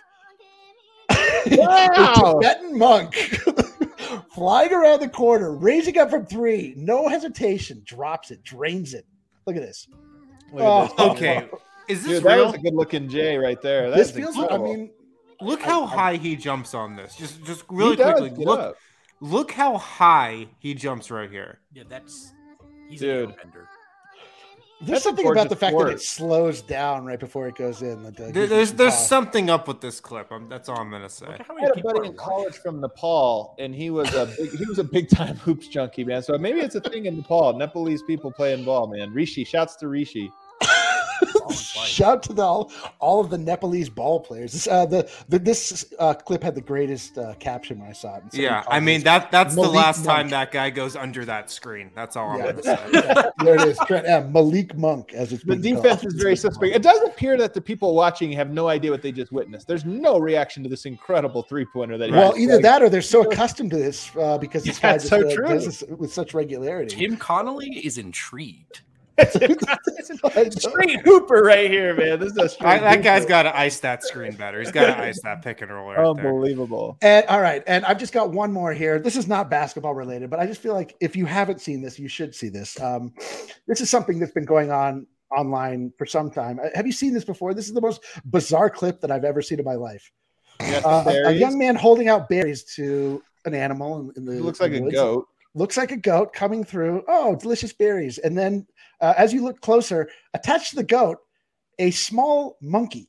Wow. a Tibetan monk flying around the corner, raising up from three, no hesitation, drops it, drains it. Look at this. Look at this. Oh, Okay, is this Dude, that real? was a good looking J right there. This That's feels. incredible. I mean, Look how high he jumps on this. Just, just He really does quickly. get Look, up. look how high he jumps right here. Yeah, that's he's Dude. an airbender. there's That's a something about gorgeous the fact that it sport. slows down right before it goes in. That, uh, There, gives you there's, some there's pause. something up with this clip. I'm, that's all I'm gonna say. Look at how I many had a people buddy are in watching. college from Nepal, and he was a big, he was a big time hoops junkie, man. So maybe it's a thing in Nepal. Nepalese people playing ball, man. Rishi, shouts to Rishi. Shout to the, all, all of the Nepalese ball players. This, uh, the, the this uh, clip had the greatest uh, caption when I saw it. And somebody Yeah, called I mean this that that's the Malik last time Monk. that guy goes under that screen. That's all I'm Yeah, gonna say. yeah, there it is. Trent, yeah, Malik Monk, as it's The being defense called. is very suspect. It does appear that the people watching have no idea what they just witnessed. There's no reaction to this incredible three pointer that he Well, just either played. that or they're so accompted to this uh, because this guy That's just so uh, true. does this with such regularity. Tim Connolly is intrigued. Straight hooper right here, man. This is a straight I, that guy's hooper. got to ice that screen better. He's got to ice that pick and roll right there. Unbelievable. And all right, and I've just got one more here. This is not basketball related, but I just feel like if you haven't seen this, you should see this. Um, this is something that's been going on online for some time. Uh, Have you seen this before? This is the most bizarre clip that I've ever seen in my life. Yeah, Uh, a, a berries. young man holding out berries to an animal in, in the He looks in like the a woods. goat. Looks like a goat coming through. Oh, delicious berries! And then, uh, as you look closer, attached to the goat, a small monkey.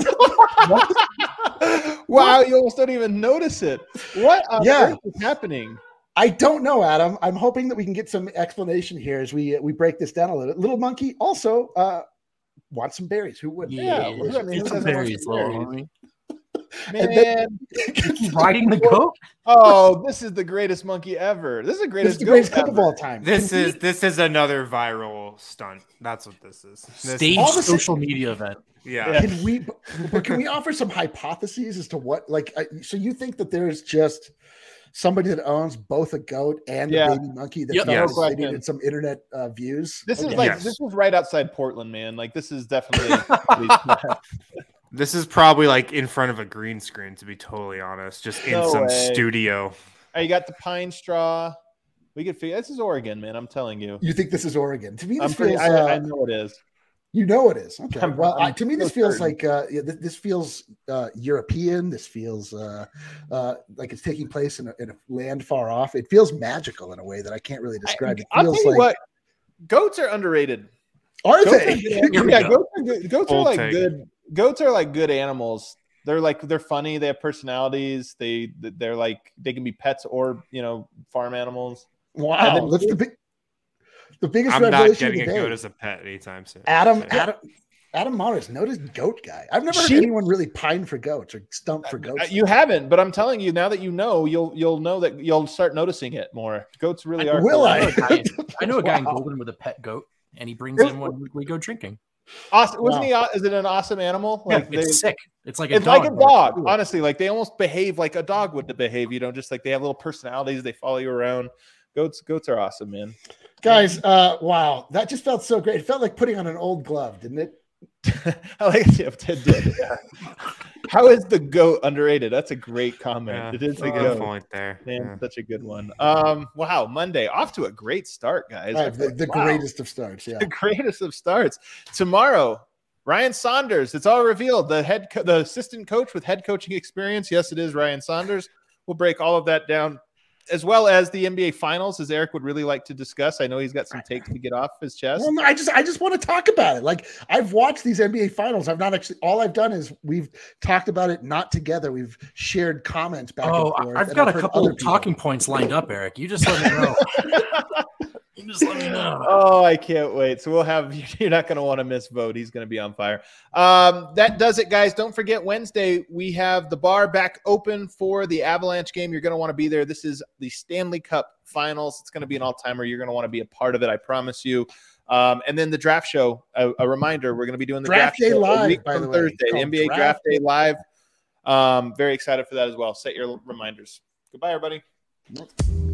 Wow, you almost don't even notice it. What on Yeah. earth is happening? I don't know, Adam. I'm hoping that we can get some explanation here as we we break this down a little bit. Little monkey also uh, wants some berries. Who would? Yeah, Yeah, well, I mean, who get some doesn't want berries, some little berries? homie. Man, He's riding the goat. oh, this is the greatest monkey ever. This is the This greatest, is the greatest goat clip of ever. all time. This Can is we- this is another viral stunt. That's what this is. This- Staged all the social media event. yeah. Can we? But can we offer some hypotheses as to what? Like, I- so you think that there's just somebody that owns both a goat and Yeah. a baby monkey that Yep. felt Yes. like they Question. needed some internet uh, views? This is Okay. like Yes. this was right outside Portland, man. Like this is definitely. This is probably like in front of a green screen, to be totally honest, just in No some way. studio. Oh, you got the pine straw. We could figure. This is Oregon, man. I'm telling you. You think this is Oregon? To me, I'm this pretty, feels. I, uh, I know it is. You know it is. Okay. I'm- well, I, I'm to me, so this feels certain. like uh, yeah, th- this feels uh, European. This feels uh, uh, like it's taking place in a, in a land far off. It feels magical in a way that I can't really describe. It I'll feels tell you like what. Goats are underrated. are Goats they? are good- Here we yeah, go. goats are good. Goats are Bold like take. good. Goats are like good animals. They're like they're funny. They have personalities. They they're like they can be pets or you know farm animals. And Wow, then- that's the big, the biggest I'm not revelation of getting the a day. goat as a pet anytime soon. Adam, So- Adam, Adam Morris, noticed goat guy. I've never heard Sheep- anyone really pine for goats or stump for goats. Uh, You haven't, but I'm telling you now that you know, you'll you'll know that you'll start noticing it more. Goats really are. Will I? I know a guy, I know a guy in Wow. Golden with a pet goat, and he brings in when we go drinking. Awesome. Wasn't Wow. he? aw- Is it an awesome animal? Yeah, Like it's they, sick. It's like a it's dog. like a but it's dog. cool. Honestly, like they almost behave like a dog would behave. You know, just like they have little personalities. They follow you around. Goats, goats are awesome, man. Guys, uh, wow, that just felt so great. It felt like putting on an old glove, didn't it? I like it. It did. Yeah. How is the goat underrated? That's a great comment. Yeah, It is the good goat. point there. Man, Yeah. such a good one. Um, wow, Monday off to a great start, guys. Uh, the the Wow. greatest of starts. Yeah. The greatest of starts. Tomorrow, Ryan Saunders. It's all revealed. The head, co- the assistant coach with head coaching experience. Yes, it is Ryan Saunders. We'll break all of that down, as well as the N B A Finals, as Eric would really like to discuss. I know he's got some takes to get off his chest. Well, no, I just I just want to talk about it. Like I've watched these N B A finals. I've not actually all I've done is we've talked about it not together. We've shared comments back Oh, and forth. I've and got a heard couple other of people. talking points lined up, Eric. You just let me know. Just let me know. Oh, I can't wait. So we'll have, you're not going to want to miss Vogt. He's going to be on fire. Um, that does it, guys. Don't forget, Wednesday, we have the bar back open for the Avalanche game. You're going to want to be there. This is the Stanley Cup Finals. It's going to be an all-timer. You're going to want to be a part of it, I promise you. Um, and then the draft show, a, a reminder, we're going to be doing the draft, draft day show live, a week by from the way. Thursday, the N B A draft, draft day live. Um, very excited for that as well. Set your reminders. Goodbye, everybody.